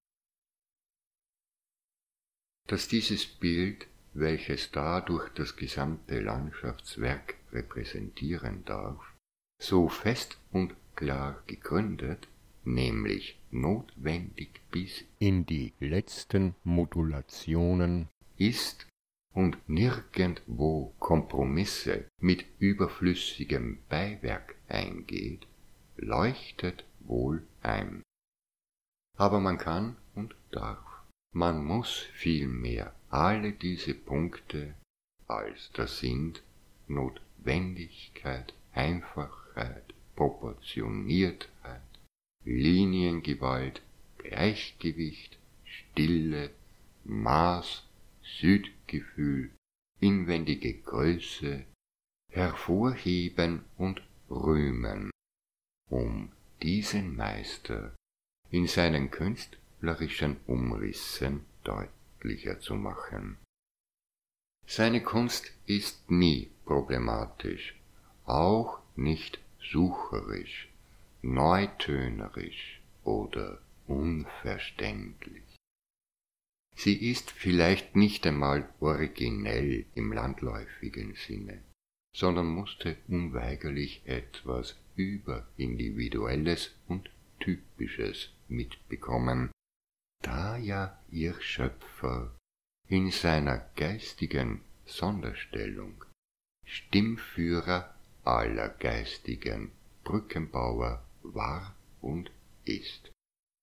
Dass dieses Bild, welches dadurch das gesamte Landschaftswerk repräsentieren darf, so fest und klar gegründet, nämlich notwendig bis in die letzten Modulationen ist und nirgendwo Kompromisse mit überflüssigem Beiwerk eingeht, leuchtet wohl ein. Aber man kann und darf, man muss vielmehr alle diese Punkte, als das sind Notwendigkeit, Einfachheit, Proportioniertheit, Liniengewalt, Gleichgewicht, Stille, Maß, Südgefühl, inwendige Größe hervorheben und rühmen, um diesen Meister in seinen künstlerischen Umrissen deutlicher zu machen. Seine Kunst ist nie problematisch, auch nicht sucherisch, neutönerisch oder unverständlich. Sie ist vielleicht nicht einmal originell im landläufigen Sinne, sondern musste unweigerlich etwas Überindividuelles und Typisches mitbekommen, da ja ihr Schöpfer in seiner geistigen Sonderstellung Stimmführer aller geistigen Brückenbauer war und ist.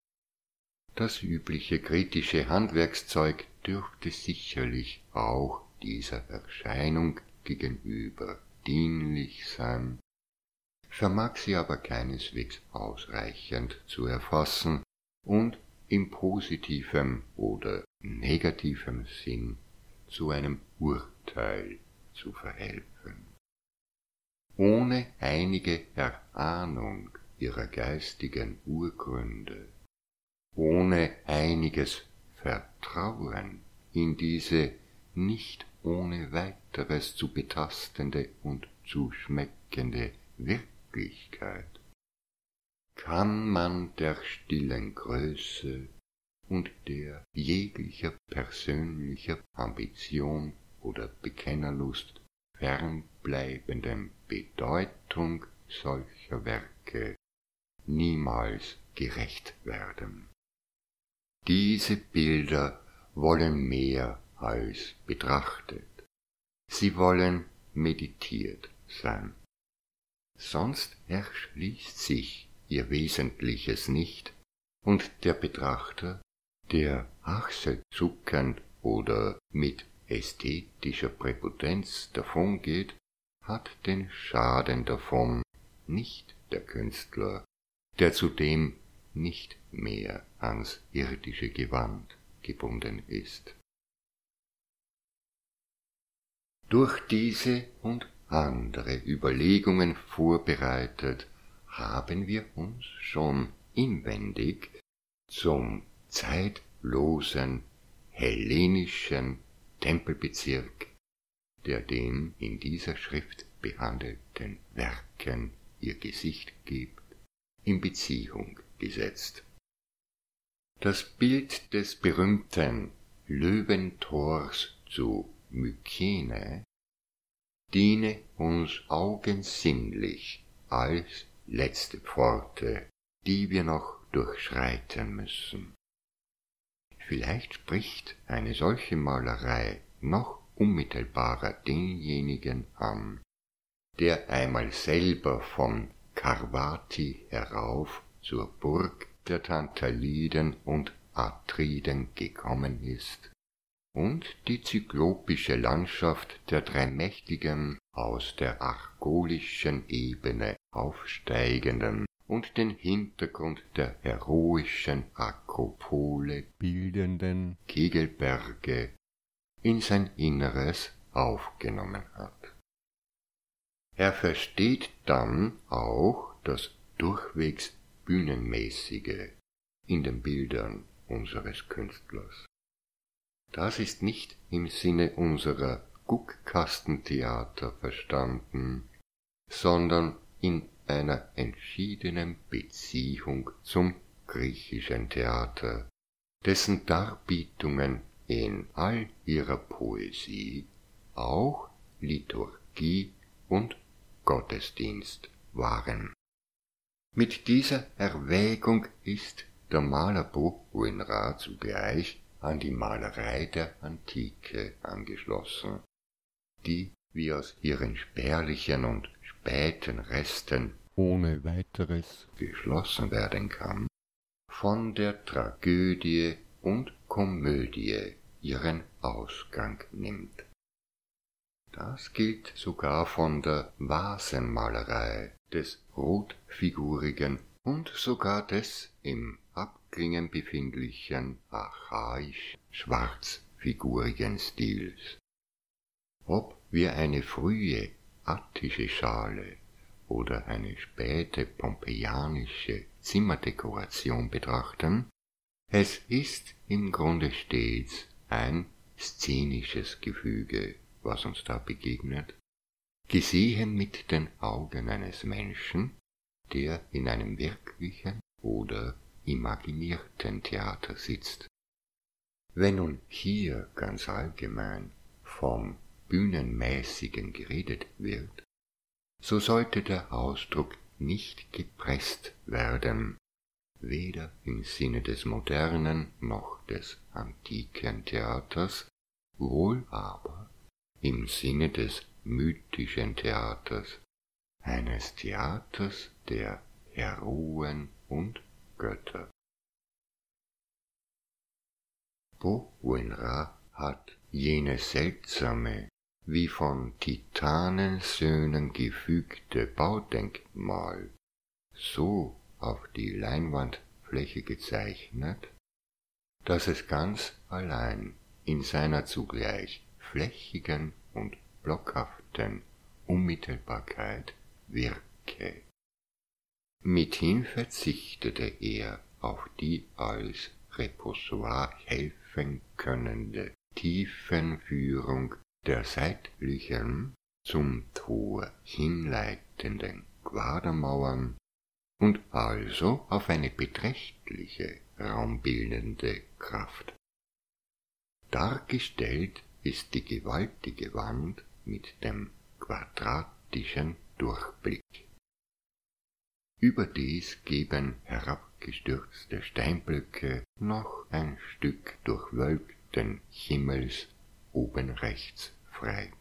Das übliche kritische Handwerkszeug dürfte sicherlich auch dieser Erscheinung gegenüber dienlich sein, vermag sie aber keineswegs ausreichend zu erfassen und im positivem oder negativem Sinn zu einem Urteil zu verhelfen. Ohne einige Erahnung ihrer geistigen Urgründe, ohne einiges Vertrauen in diese nicht ohne weiteres zu betastende und zu schmeckende Wirklichkeit, kann man der stillen Größe und der jeglicher persönlicher Ambition oder Bekennerlust fernbleibenden Bedeutung solcher Werke niemals gerecht werden. Diese Bilder wollen mehr als betrachtet, sie wollen meditiert sein. Sonst erschließt sich ihr Wesentliches nicht, und der Betrachter, der achselzuckend oder mit ästhetischer Präpotenz davongeht, hat den Schaden davon, nicht der Künstler, der zudem nicht mehr ans irdische Gewand gebunden ist. Durch diese und andere Überlegungen vorbereitet, haben wir uns schon inwendig zum zeitlosen hellenischen Tempelbezirk, der den in dieser Schrift behandelten Werken ihr Gesicht gibt, in Beziehung gesetzt. Das Bild des berühmten Löwentors zu Mykene diene uns augensinnlich als letzte Pforte, die wir noch durchschreiten müssen. Vielleicht spricht eine solche Malerei noch unmittelbarer denjenigen an, der einmal selber von Karwati herauf zur Burg der Tantaliden und Atriden gekommen ist und die zyklopische Landschaft der drei mächtigen, aus der argolischen Ebene aufsteigenden und den Hintergrund der heroischen Akropole bildenden Kegelberge in sein Inneres aufgenommen hat. Er versteht dann auch das durchwegs Bühnenmäßige in den Bildern unseres Künstlers. Das ist nicht im Sinne unserer Guckkastentheater verstanden, sondern in einer entschiedenen Beziehung zum griechischen Theater, dessen Darbietungen in all ihrer Poesie auch Liturgie und Gottesdienst waren. Mit dieser Erwägung ist der Maler Bouguinrat zugleich an die Malerei der Antike angeschlossen, die, wie aus ihren spärlichen und späten Resten ohne weiteres geschlossen werden kann, von der Tragödie und Komödie ihren Ausgang nimmt. Das gilt sogar von der Vasenmalerei, des rotfigurigen und sogar des im Abklingen befindlichen archaisch-schwarzfigurigen Stils. Ob wir eine frühe attische Schale oder eine späte pompeianische Zimmerdekoration betrachten, es ist im Grunde stets ein szenisches Gefüge, was uns da begegnet, gesehen mit den Augen eines Menschen, der in einem wirklichen oder imaginierten Theater sitzt. Wenn nun hier ganz allgemein vom Bühnenmäßigen geredet wird, so sollte der Ausdruck nicht gepresst werden, weder im Sinne des modernen noch des antiken Theaters, wohl aber im Sinne des mythischen Theaters, eines Theaters der Heroen und Götter. Bouguinrat hat jene seltsame, wie von Titanensöhnen gefügte Baudenkmal so auf die Leinwandfläche gezeichnet, dass es ganz allein in seiner zugleich flächigen und blockhaften Unmittelbarkeit wirke. Mithin verzichtete er auf die als Repoussoir helfen könnende Tiefenführung der seitlichen, zum Tor hinleitenden Quadermauern und also auf eine beträchtliche raumbildende Kraft. Dargestellt ist die gewaltige Wand mit dem quadratischen Durchblick. Überdies geben herabgestürzte Steinblöcke noch ein Stück durchwölkten Himmels oben rechts frei.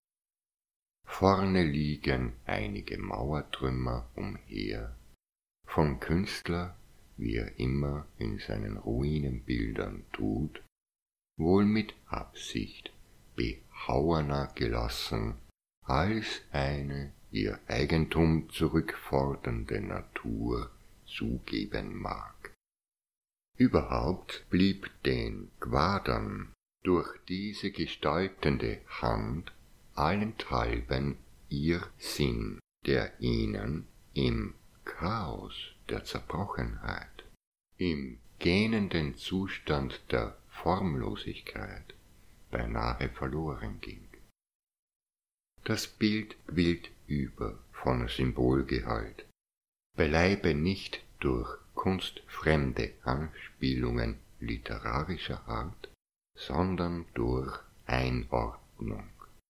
Vorne liegen einige Mauertrümmer umher, vom Künstler, wie er immer in seinen Ruinenbildern tut, wohl mit Absicht behauener gelassen, als eine ihr Eigentum zurückfordernde Natur zugeben mag. Überhaupt blieb den Quadern durch diese gestaltende Hand allenthalben ihr Sinn, der ihnen im Chaos der Zerbrochenheit, im gähnenden Zustand der Formlosigkeit beinahe verloren ging. Das Bild quillt über von Symbolgehalt, beileibe nicht durch kunstfremde Anspielungen literarischer Art, sondern durch Einordnung.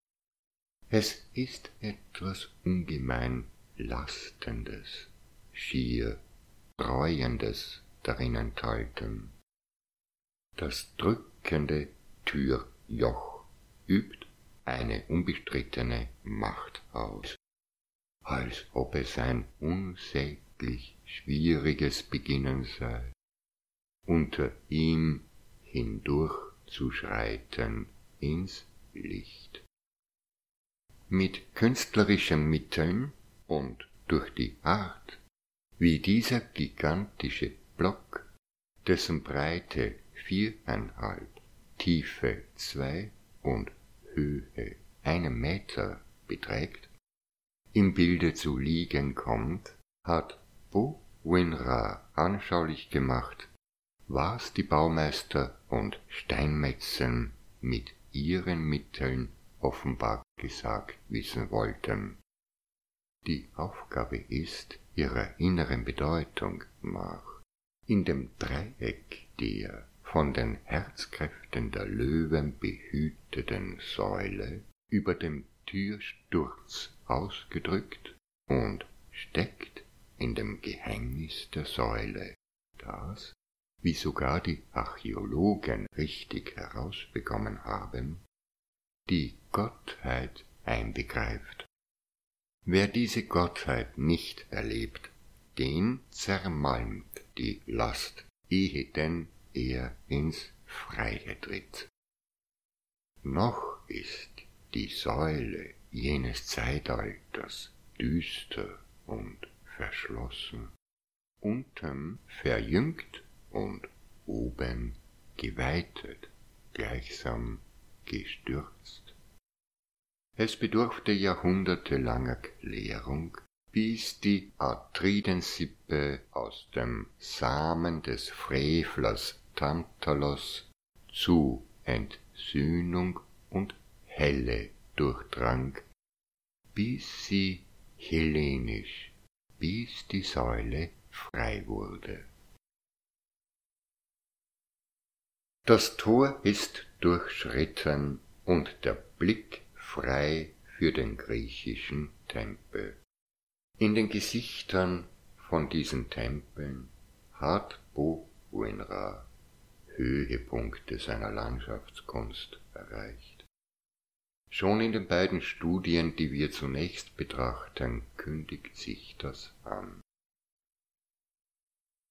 Es ist etwas ungemein Lastendes, schier Reuendes darin enthalten. Das drückende Türjoch übt eine unbestrittene Macht aus, als ob es ein unsäglich schwieriges Beginnen sei, unter ihm hindurchzuschreiten ins Licht. Mit künstlerischen Mitteln und durch die Art, wie dieser gigantische Block, dessen Breite viereinhalb, Tiefe zwei und Höhe einen Meter beträgt, im Bilde zu liegen kommt, hat Bouwinrah anschaulich gemacht, was die Baumeister und Steinmetzen mit ihren Mitteln offenbar gesagt wissen wollten. Die Aufgabe ist, ihrer inneren Bedeutung nach, in dem Dreieck der von den Herzkräften der Löwen behüteten Säule über dem Türsturz ausgedrückt und steckt in dem Geheimnis der Säule, das, wie sogar die Archäologen richtig herausbekommen haben, die Gottheit einbegreift. Wer diese Gottheit nicht erlebt, den zermalmt die Last, ehe denn er ins Freie tritt. Noch ist die Säule jenes Zeitalters düster und verschlossen, unten verjüngt und oben geweitet, gleichsam gestürzt. Es bedurfte jahrhundertelanger Klärung, bis die Atridensippe aus dem Samen des Frevlers Tantalos zu Entsühnung und Helle durchdrang, bis sie hellenisch, bis die Säule frei wurde. Das Tor ist durchschritten und der Blick frei für den griechischen Tempel. In den Gesichtern von diesen Tempeln hat Bouwinrah Höhepunkte seiner Landschaftskunst erreicht. Schon in den beiden Studien, die wir zunächst betrachten, kündigt sich das an.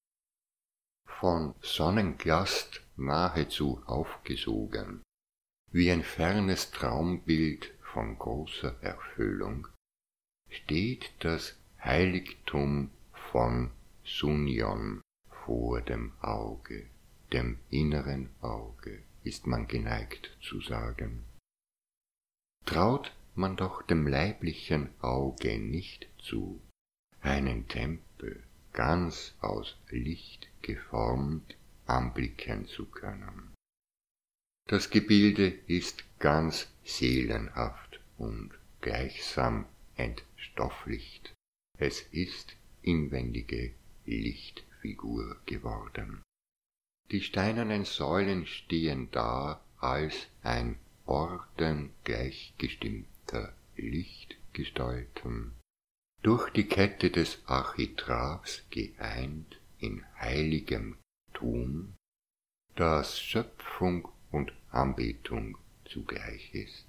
Von Sonnenglast nahezu aufgesogen, wie ein fernes Traumbild von großer Erfüllung, steht das Heiligtum von Sunyon vor dem Auge, dem inneren Auge, ist man geneigt zu sagen. Traut man doch dem leiblichen Auge nicht zu, einen Tempel ganz aus Licht geformt anblicken zu können. Das Gebilde ist ganz seelenhaft und gleichsam entstofflicht. Es ist inwendige Lichtfigur geworden. Die steinernen Säulen stehen da als ein Orden gleichgestimmter Lichtgestalten, durch die Kette des Architraves geeint in heiligem Tun, das Schöpfung und Anbetung zugleich ist.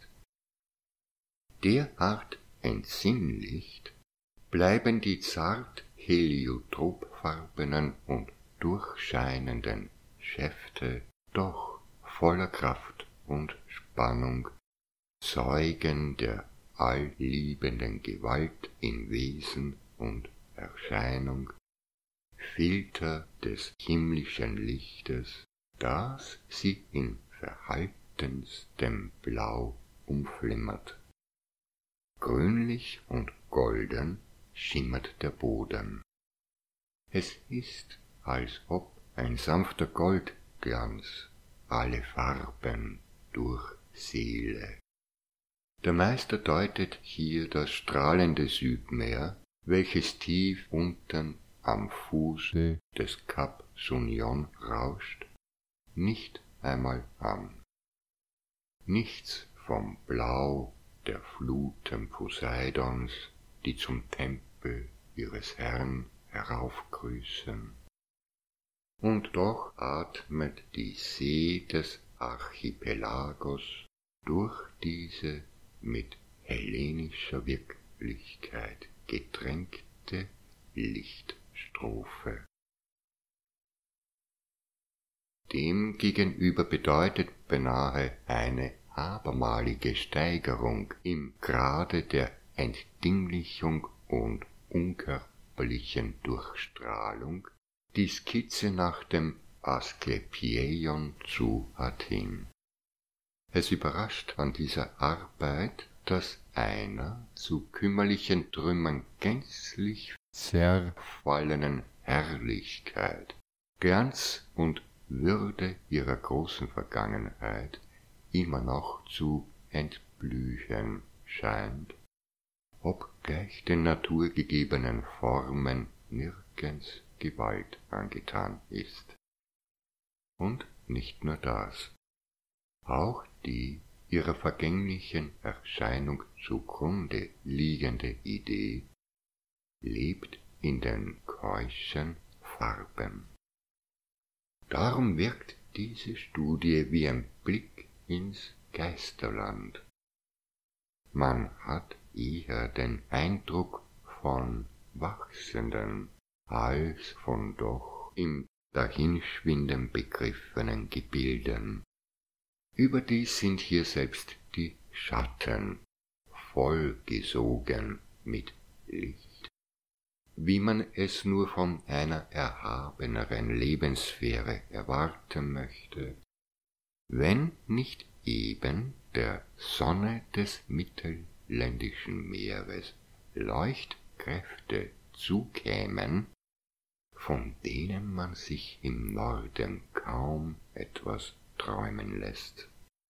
Derart entsinnlicht bleiben die zart heliotropfarbenen und durchscheinenden Schäfte doch voller Kraft und Spannung, Zeugen der allliebenden Gewalt in Wesen und Erscheinung, Filter des himmlischen Lichtes, das sie in verhaltenstem Blau umflimmert. Grünlich und golden schimmert der Boden. Es ist, als ob ein sanfter Goldglanz alle Farben durchseele. Der Meister deutet hier das strahlende Südmeer, welches tief unten am Fuße des Kap Sunyon rauscht, nicht einmal an. Nichts vom Blau der Fluten Poseidons, die zum Tempel ihres Herrn heraufgrüßen. Und doch atmet die See des Archipelagos durch diese mit hellenischer Wirklichkeit getränkte Lichtstrophe. Demgegenüber bedeutet beinahe eine abermalige Steigerung im Grade der Entdinglichung und unkörperlichen Durchstrahlung die Skizze nach dem Asklepieion zu Athen. Es überrascht an dieser Arbeit, dass einer zu kümmerlichen Trümmern gänzlich zerfallenen Herrlichkeit, Glanz und Würde ihrer großen Vergangenheit immer noch zu entblühen scheint, obgleich den naturgegebenen Formen nirgends Gewalt angetan ist. Und nicht nur das, auch die ihrer vergänglichen Erscheinung zugrunde liegende Idee lebt in den keuschen Farben. Darum wirkt diese Studie wie ein Blick ins Geisterland. Man hat eher den Eindruck von wachsenden als von doch im Dahinschwinden begriffenen Gebilden. Überdies sind hier selbst die Schatten vollgesogen mit Licht, wie man es nur von einer erhabeneren Lebenssphäre erwarten möchte, wenn nicht eben der Sonne des mittelländischen Meeres Leuchtkräfte zukämen, von denen man sich im Norden kaum etwas träumen lässt.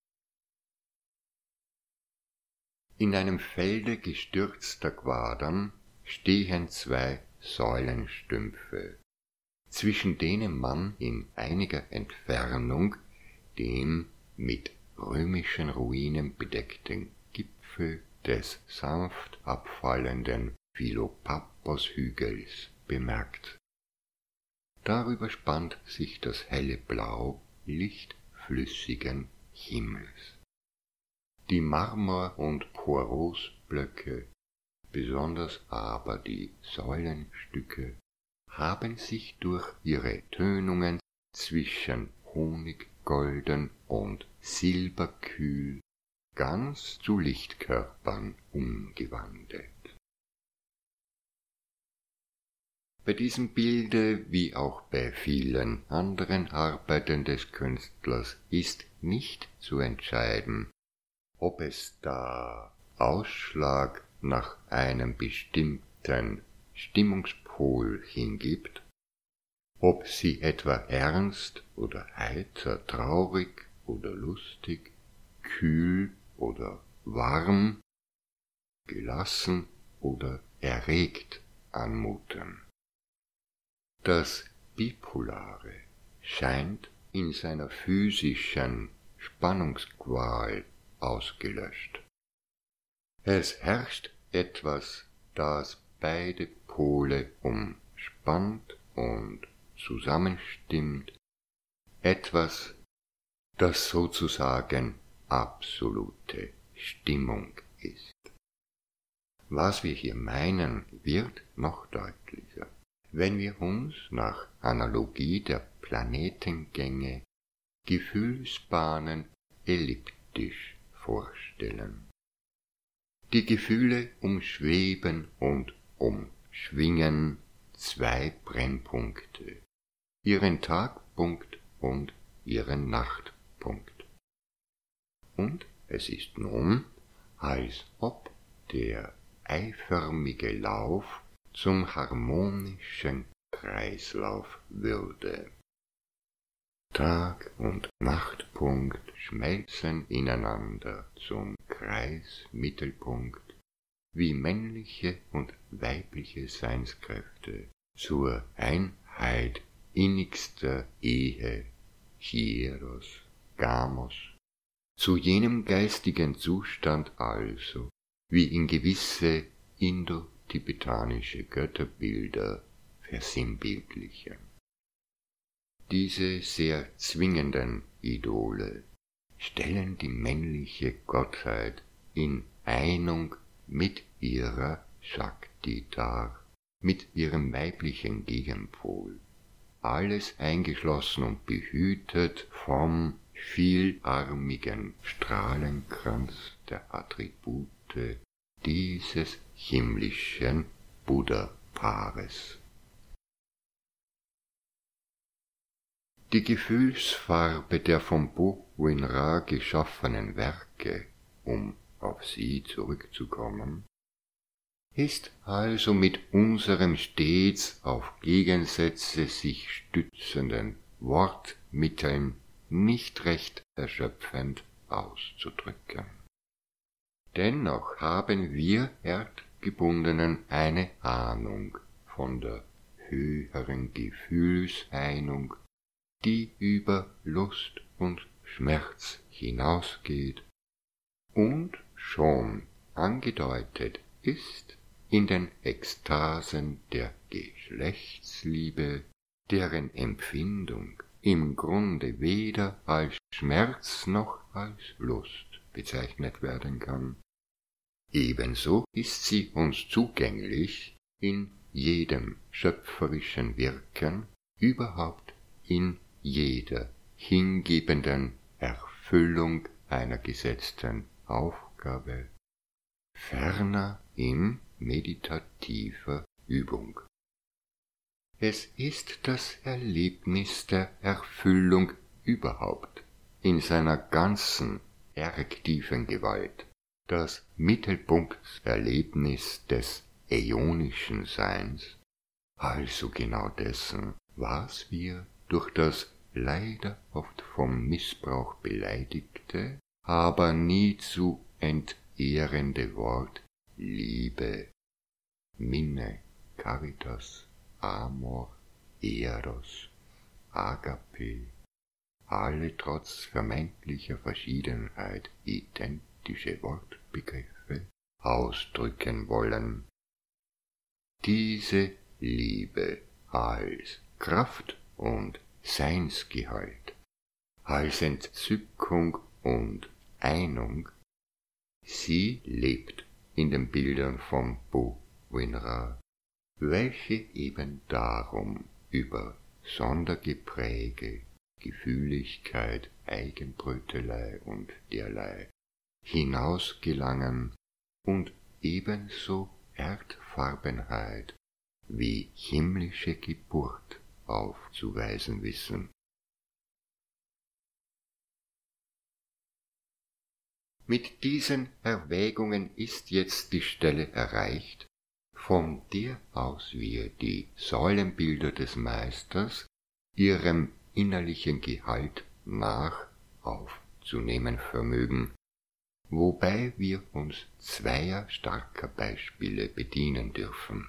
In einem Felde gestürzter Quadern stehen zwei Säulenstümpfe, zwischen denen man in einiger Entfernung den mit römischen Ruinen bedeckten Gipfel des sanft abfallenden Philopappos-Hügels bemerkt. Darüber spannt sich das helle Blau lichtflüssigen Himmels. Die Marmor- und Porosblöcke, besonders aber die Säulenstücke, haben sich durch ihre Tönungen zwischen honiggolden und silberkühl, ganz zu Lichtkörpern umgewandelt. Bei diesem Bilde, wie auch bei vielen anderen Arbeiten des Künstlers, ist nicht zu entscheiden, ob es da Ausschlag nach einem bestimmten Stimmungspol hingibt, ob sie etwa ernst oder heiter, traurig oder lustig, kühl oder warm, gelassen oder erregt anmuten. Das Bipolare scheint in seiner physischen Spannungsqual ausgelöscht. Es herrscht etwas, das beide Pole umspannt und zusammenstimmt, etwas, das sozusagen absolute Stimmung ist. Was wir hier meinen, wird noch deutlicher, wenn wir uns nach Analogie der Planetengänge Gefühlsbahnen elliptisch vorstellen. Die Gefühle umschweben und umschwingen zwei Brennpunkte, ihren Tagpunkt und ihren Nachtpunkt. Und es ist nun, als ob der eiförmige Lauf zum harmonischen Kreislauf würde. Tag- und Nachtpunkt schmelzen ineinander zum Kreismittelpunkt, wie männliche und weibliche Seinskräfte zur Einheit innigster Ehe, Hieros, Gamos, zu jenem geistigen Zustand also, wie ihn gewisse indotibetanische Götterbilder versinnbildlichen. Diese sehr zwingenden Idole stellen die männliche Gottheit in Einung mit ihrer Shakti dar, mit ihrem weiblichen Gegenpol, alles eingeschlossen und behütet vom vielarmigen Strahlenkranz der Attribute dieses himmlischen Buddha-Paares. Die Gefühlsfarbe der vom Bo-Win-Ra geschaffenen Werke, um auf sie zurückzukommen, ist also mit unserem stets auf Gegensätze sich stützenden Wortmitteln nicht recht erschöpfend auszudrücken. Dennoch haben wir Erdgebundenen eine Ahnung von der höheren Gefühlseinung, die über Lust und Schmerz hinausgeht und schon angedeutet ist in den Ekstasen der Geschlechtsliebe, deren Empfindung im Grunde weder als Schmerz noch als Lust bezeichnet werden kann. Ebenso ist sie uns zugänglich in jedem schöpferischen Wirken, überhaupt in jeder hingebenden Erfüllung einer gesetzten Aufgabe, ferner in meditativer Übung. Es ist das Erlebnis der Erfüllung überhaupt in seiner ganzen ergtiefen Gewalt, das Mittelpunktserlebnis des äonischen Seins, also genau dessen, was wir durch das leider oft vom Missbrauch beleidigte, aber nie zu entehrende Wort Liebe, Minne, Caritas, Amor, Eros, Agape, alle trotz vermeintlicher Verschiedenheit identische Wortbegriffe ausdrücken wollen. Diese Liebe als Kraft und Seinsgehalt, als Entzückung und Einung, sie lebt in den Bildern von Bo-Win-Ra, welche eben darum über Sondergepräge Gefühligkeit, Eigenbrötelei und derlei hinausgelangen und ebenso Erdfarbenheit wie himmlische Geburt aufzuweisen wissen. Mit diesen Erwägungen ist jetzt die Stelle erreicht, von der aus wir die Säulenbilder des Meisters ihrem innerlichen Gehalt nach aufzunehmen vermögen, wobei wir uns zweier starker Beispiele bedienen dürfen.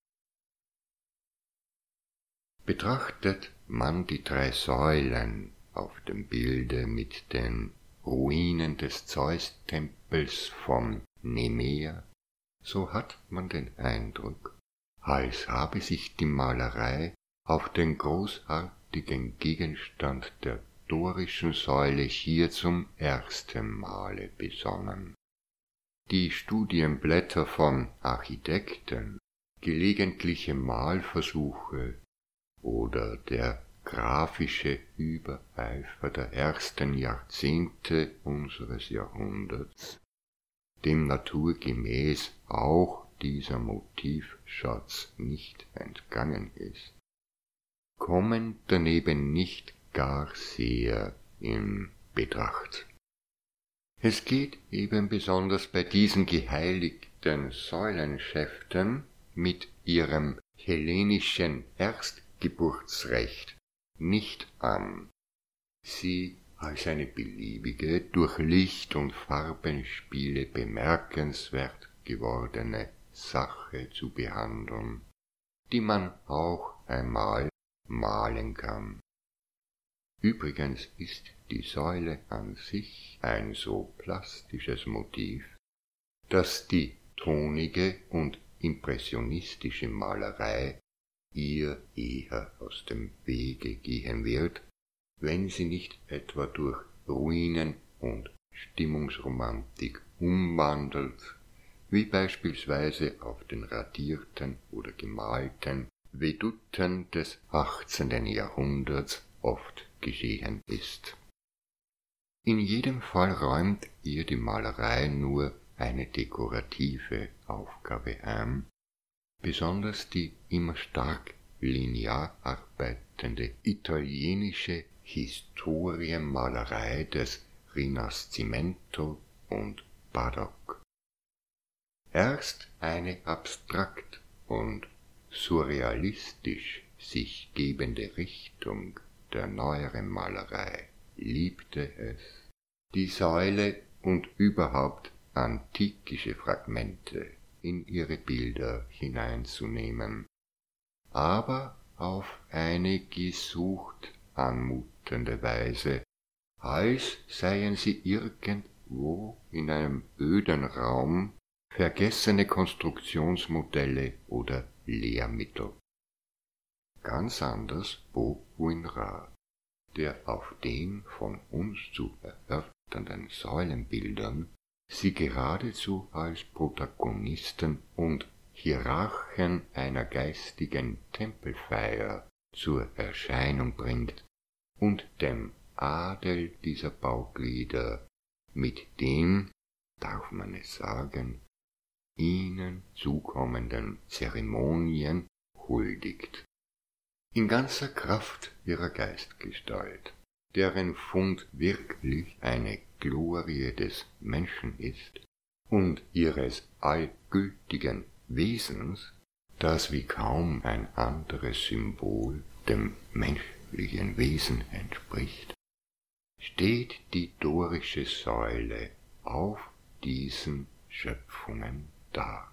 Betrachtet man die drei Säulen auf dem Bilde mit den Ruinen des Zeus-Tempels von Nemea, so hat man den Eindruck, als habe sich die Malerei auf den großartigen Gegenstand der dorischen Säule hier zum ersten Male besonnen. Die Studienblätter von Architekten, gelegentliche Malversuche oder der grafische Übereifer der ersten Jahrzehnte unseres Jahrhunderts, dem naturgemäß auch dieser Motivschatz nicht entgangen ist, kommen daneben nicht gar sehr in Betracht. Es geht eben besonders bei diesen geheiligten Säulenschäften mit ihrem hellenischen Erstgeburtsrecht nicht an, sie als eine beliebige, durch Licht- und Farbenspiele bemerkenswert gewordene Sache zu behandeln, die man auch einmal malen kann. Übrigens ist die Säule an sich ein so plastisches Motiv, dass die tonige und impressionistische Malerei ihr eher aus dem Wege gehen wird, wenn sie nicht etwa durch Ruinen und Stimmungsromantik umwandelt, wie beispielsweise auf den radierten oder gemalten Vedutten des achtzehnten Jahrhunderts oft geschehen ist. In jedem Fall räumt ihr die Malerei nur eine dekorative Aufgabe ein, besonders die immer stark linear arbeitende italienische Historienmalerei des Rinascimento und Barock. Erst eine abstrakt und surrealistisch sich gebende Richtung der neueren Malerei liebte es, die Säule und überhaupt antikische Fragmente in ihre Bilder hineinzunehmen, aber auf eine gesucht anmutende Weise, als seien sie irgendwo in einem öden Raum vergessene Konstruktionsmodelle oder Lehrmittel. Ganz anders Bauguin-Rard, der auf den von uns zu erörternden Säulenbildern sie geradezu als Protagonisten und Hierarchen einer geistigen Tempelfeier zur Erscheinung bringt und dem Adel dieser Bauglieder mit den, darf man es sagen, ihnen zukommenden Zeremonien huldigt. In ganzer Kraft ihrer Geistgestalt, deren Fund wirklich eine Glorie des Menschen ist, und ihres allgültigen Wesens, das wie kaum ein anderes Symbol dem menschlichen Wesen entspricht, steht die dorische Säule auf diesen Schöpfungen da.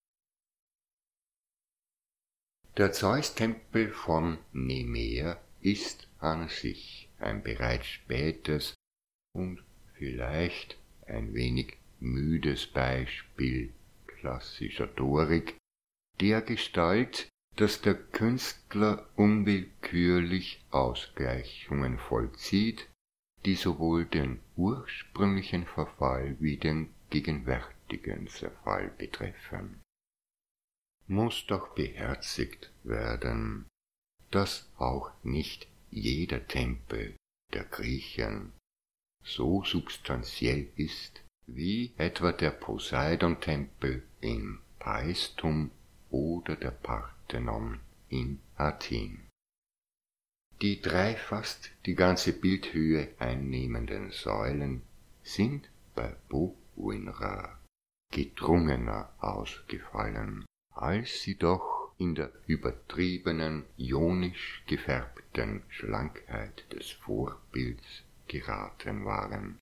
Der Zeus-Tempel von Nemea ist an sich ein bereits spätes und vielleicht ein wenig müdes Beispiel klassischer Dorik, dergestalt, dass der Künstler unwillkürlich Ausgleichungen vollzieht, die sowohl den ursprünglichen Verfall wie den gegenwärtigen Zerfall betreffen. Muss doch beherzigt werden, dass auch nicht jeder Tempel der Griechen so substanziell ist, wie etwa der Poseidon-Tempel in Paestum oder der Parthenon in Athen. Die drei fast die ganze Bildhöhe einnehmenden Säulen sind bei Bauwinrah gedrungener ausgefallen, als sie doch in der übertriebenen, ionisch gefärbten Schlankheit des Vorbilds geraten waren.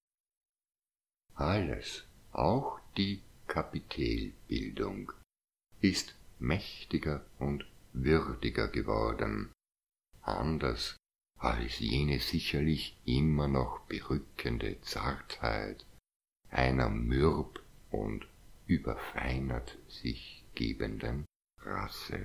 Alles, auch die Kapitelbildung, ist mächtiger und würdiger geworden, anders als jene sicherlich immer noch berückende Zartheit einer mürb und überfeinert sich gebenden Rasse.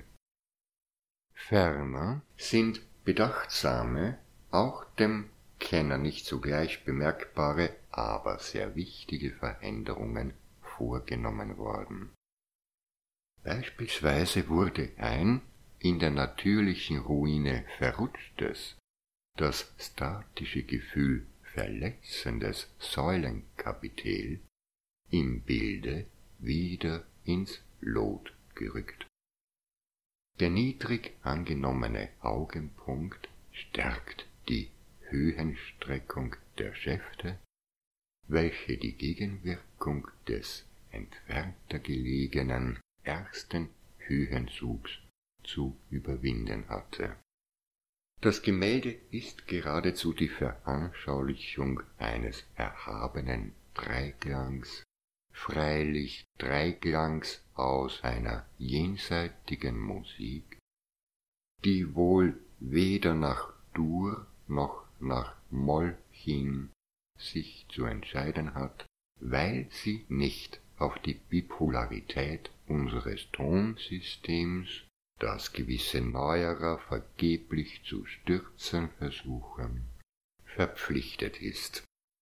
Ferner sind bedachtsame, auch dem Kenner nicht sogleich bemerkbare, aber sehr wichtige Veränderungen vorgenommen worden. Beispielsweise wurde ein in der natürlichen Ruine verrutschtes, das statische Gefühl verletzendes Säulenkapitel im Bilde wieder ins Lot gerückt. Der niedrig angenommene Augenpunkt stärkt die Höhenstreckung der Schäfte, welche die Gegenwirkung des entfernter gelegenen ersten Höhenzugs zu überwinden hatte. Das Gemälde ist geradezu die Veranschaulichung eines erhabenen Dreiklangs, freilich Dreiklangs aus einer jenseitigen Musik, die wohl weder nach Dur noch nach Moll hin sich zu entscheiden hat, weil sie nicht auf die Bipolarität unseres Tonsystems, das gewisse Neuerer vergeblich zu stürzen versuchen, verpflichtet ist.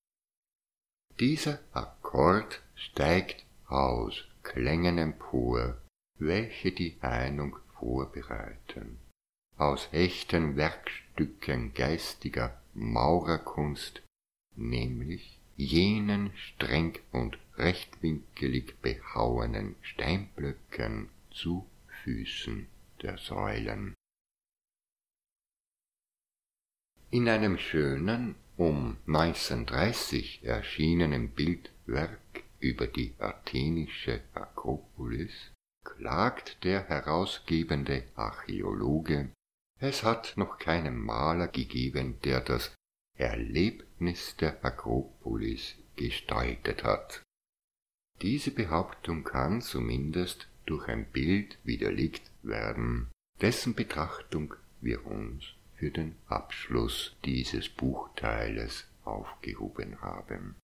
Dieser Akkord steigt aus Klängen empor, welche die Einung vorbereiten, aus echten Werkstücken geistiger Maurerkunst, nämlich jenen streng und rechtwinkelig behauenen Steinblöcken zu Füßen der Säulen. In einem schönen, um neunzehnhundertdreißig erschienenen Bildwerk über die athenische Akropolis klagt der herausgebende Archäologe, es hat noch keinen Maler gegeben, der das Erlebnis der Akropolis gestaltet hat. Diese Behauptung kann zumindest durch ein Bild widerlegt werden, dessen Betrachtung wir uns für den Abschluss dieses Buchteiles aufgehoben haben.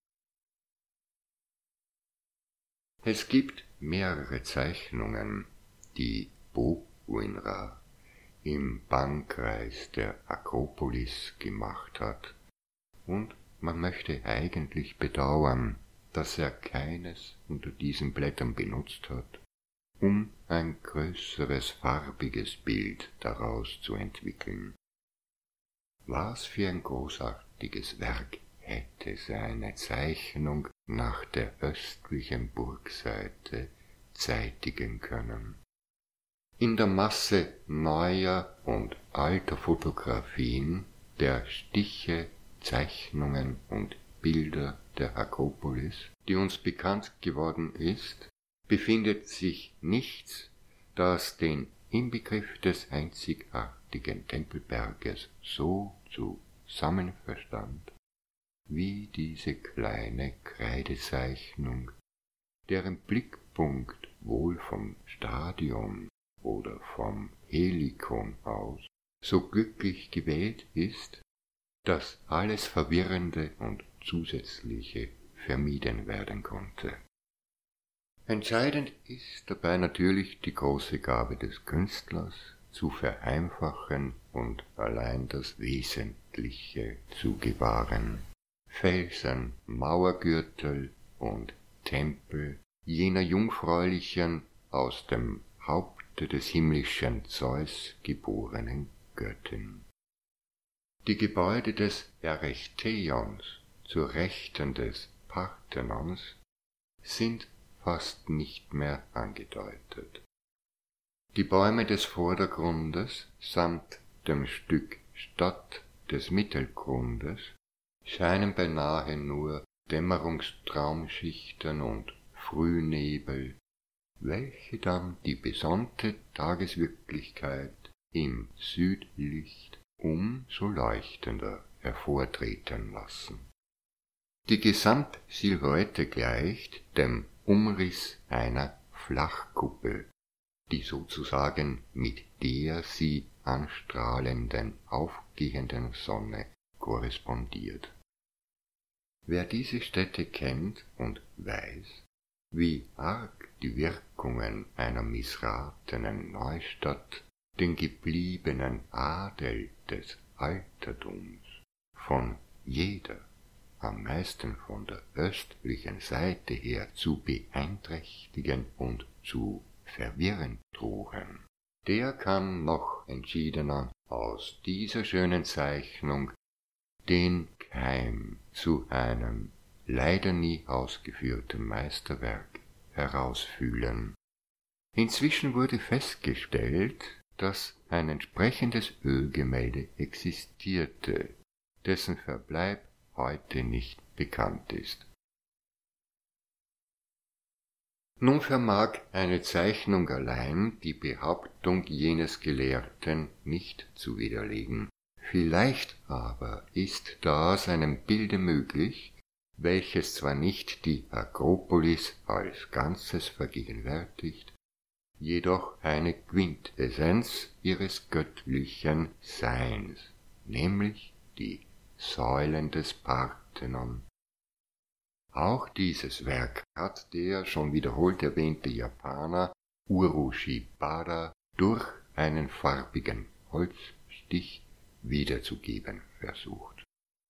Es gibt mehrere Zeichnungen, die Bauwinrah im Bannkreis der Akropolis gemacht hat, und man möchte eigentlich bedauern, dass er keines unter diesen Blättern benutzt hat, um ein größeres farbiges Bild daraus zu entwickeln. Was für ein großartiges Werk hätte seine Zeichnung nach der östlichen Burgseite zeitigen können. In der Masse neuer und alter Fotografien der Stiche, Zeichnungen und Bilder der Akropolis, die uns bekannt geworden ist, befindet sich nichts, das den Inbegriff des einzigartigen Tempelberges so zusammenverstand wie diese kleine Kreidezeichnung, deren Blickpunkt wohl vom Stadion oder vom Helikon aus so glücklich gewählt ist, dass alles Verwirrende und Zusätzliche vermieden werden konnte. Entscheidend ist dabei natürlich die große Gabe des Künstlers, zu vereinfachen und allein das Wesentliche zu gewahren. Felsen, Mauergürtel und Tempel jener jungfräulichen, aus dem Haupte des himmlischen Zeus geborenen Göttin. Die Gebäude des Erechtheions zur Rechten des Parthenons sind fast nicht mehr angedeutet. Die Bäume des Vordergrundes samt dem Stück Stadt des Mittelgrundes scheinen beinahe nur Dämmerungstraumschichten und Frühnebel, welche dann die besonnte Tageswirklichkeit im Südlicht umso leuchtender hervortreten lassen. Die Gesamtsilhouette gleicht dem Umriss einer Flachkuppel, die sozusagen mit der sie anstrahlenden aufgehenden Sonne korrespondiert. Wer diese Stätte kennt und weiß, wie arg die Wirkungen einer missratenen Neustadt den gebliebenen Adel des Altertums von jeder, am meisten von der östlichen Seite her, zu beeinträchtigen und zu verwirren drohen, der kann noch entschiedener aus dieser schönen Zeichnung den Keim zu einem leider nie ausgeführten Meisterwerk herausfühlen. Inzwischen wurde festgestellt, dass ein entsprechendes Ölgemälde existierte, dessen Verbleib heute nicht bekannt ist. Nun vermag eine Zeichnung allein die Behauptung jenes Gelehrten nicht zu widerlegen. Vielleicht aber ist das einem Bilde möglich, welches zwar nicht die Akropolis als Ganzes vergegenwärtigt, jedoch eine Quintessenz ihres göttlichen Seins, nämlich die Säulen des Parthenon. Auch dieses Werk hat der schon wiederholt erwähnte Japaner Urushi Bada durch einen farbigen Holzstich wiederzugeben versucht.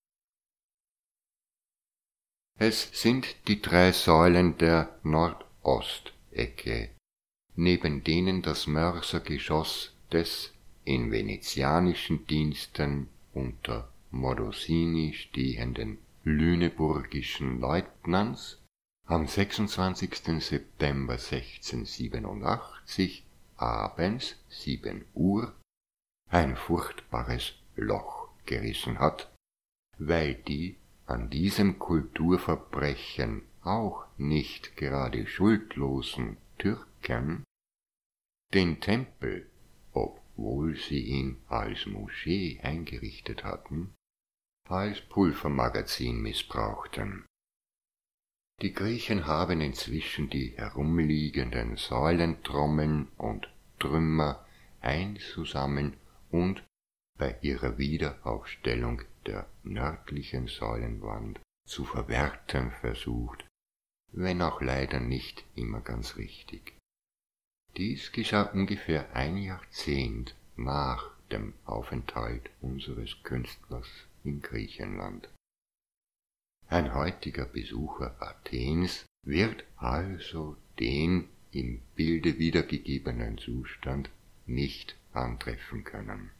Es sind die drei Säulen der Nordostecke, neben denen das Mörsergeschoss des in venezianischen Diensten unter Modosini stehenden lüneburgischen Leutnants am sechsundzwanzigsten September sechzehnhundertsiebenundachtzig abends sieben Uhr ein furchtbares Loch gerissen hat, weil die an diesem Kulturverbrechen auch nicht gerade schuldlosen Türken den Tempel, obwohl sie ihn als Moschee eingerichtet hatten, als Pulvermagazin missbrauchten. Die Griechen haben inzwischen die herumliegenden Säulentrommeln und Trümmer einzusammeln und bei ihrer Wiederaufstellung der nördlichen Säulenwand zu verwerten versucht, wenn auch leider nicht immer ganz richtig. Dies geschah ungefähr ein Jahrzehnt nach dem Aufenthalt unseres Künstlers in Griechenland. Ein heutiger Besucher Athens wird also den im Bilde wiedergegebenen Zustand nicht antreffen können.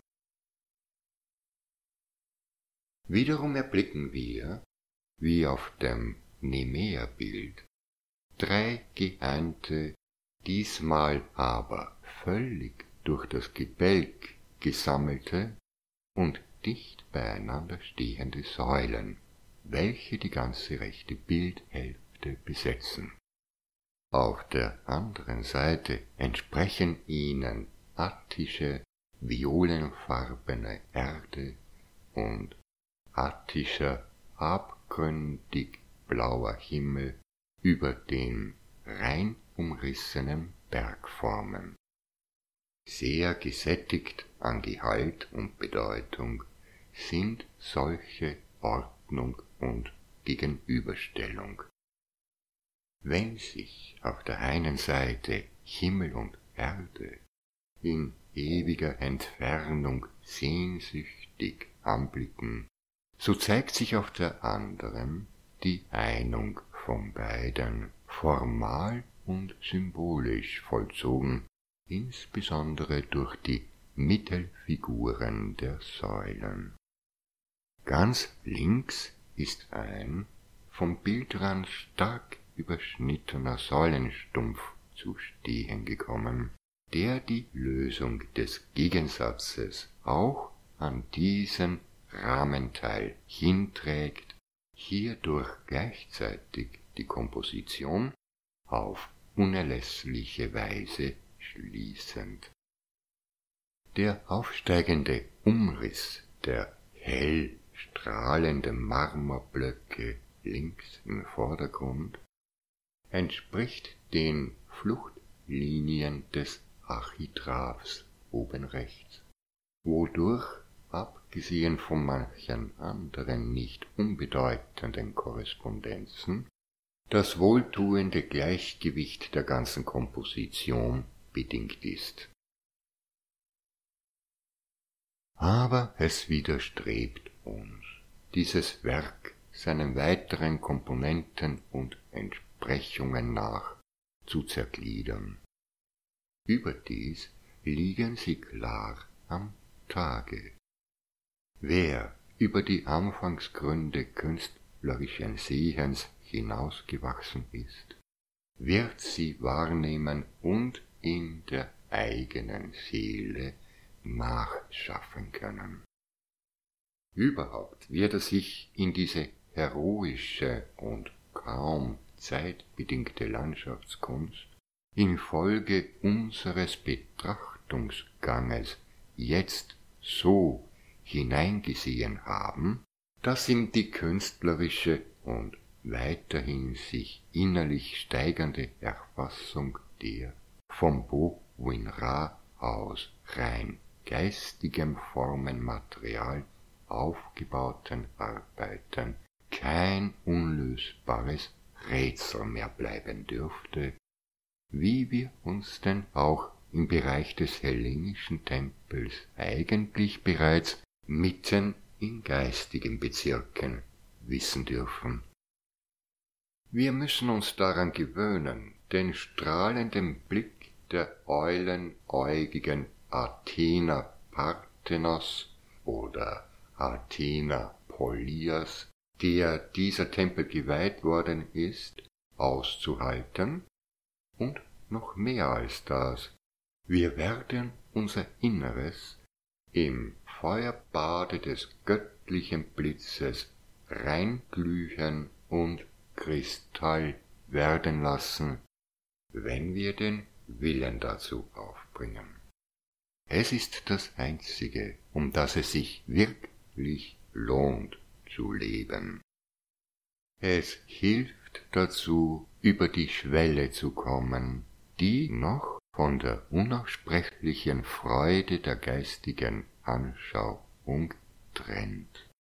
Wiederum erblicken wir, wie auf dem Nemea-Bild, drei geeinte, diesmal aber völlig durch das Gebälk gesammelte und dicht beieinander stehende Säulen, welche die ganze rechte Bildhälfte besetzen. Auf der anderen Seite entsprechen ihnen attische, violenfarbene Erde und attischer, abgründig blauer Himmel über den rein umrissenen Bergformen. Sehr gesättigt an Gehalt und Bedeutung sind solche Ordnung und Gegenüberstellung. Wenn sich auf der einen Seite Himmel und Erde in ewiger Entfernung sehnsüchtig anblicken, so zeigt sich auf der anderen die Einung von beiden, formal und symbolisch vollzogen, insbesondere durch die Mittelfiguren der Säulen. Ganz links ist ein vom Bildrand stark überschnittener Säulenstumpf zu stehen gekommen, der die Lösung des Gegensatzes auch an diesen Rahmenteil hinträgt, hierdurch gleichzeitig die Komposition auf unerlässliche Weise schließend. Der aufsteigende Umriss der hell strahlenden Marmorblöcke links im Vordergrund entspricht den Fluchtlinien des Architraves oben rechts, wodurch, abgesehen von manchen anderen nicht unbedeutenden Korrespondenzen, das wohltuende Gleichgewicht der ganzen Komposition bedingt ist. Aber es widerstrebt uns, dieses Werk seinen weiteren Komponenten und Entsprechungen nach zu zergliedern. Überdies liegen sie klar am Tage. Wer über die Anfangsgründe künstlerischen Sehens hinausgewachsen ist, wird sie wahrnehmen und in der eigenen Seele nachschaffen können. Überhaupt wird er sich in diese heroische und kaum zeitbedingte Landschaftskunst infolge unseres Betrachtungsganges jetzt so hineingesehen haben, dass ihm die künstlerische und weiterhin sich innerlich steigernde Erfassung der vom Beau Winrah aus rein geistigem Formenmaterial aufgebauten Arbeiten kein unlösbares Rätsel mehr bleiben dürfte, wie wir uns denn auch im Bereich des hellenischen Tempels eigentlich bereits mitten in geistigen Bezirken wissen dürfen. Wir müssen uns daran gewöhnen, den strahlenden Blick der eulenäugigen Athena Parthenos oder Athena Polias, der dieser Tempel geweiht worden ist, auszuhalten, und noch mehr als das, wir werden unser Inneres im Feuerbade des göttlichen Blitzes reinglühen und Kristall werden lassen, wenn wir den Willen dazu aufbringen. Es ist das Einzige, um das es sich wirklich lohnt zu leben. Es hilft dazu, über die Schwelle zu kommen, die noch von der unaussprechlichen Freude der geistigen Anschauung trennt.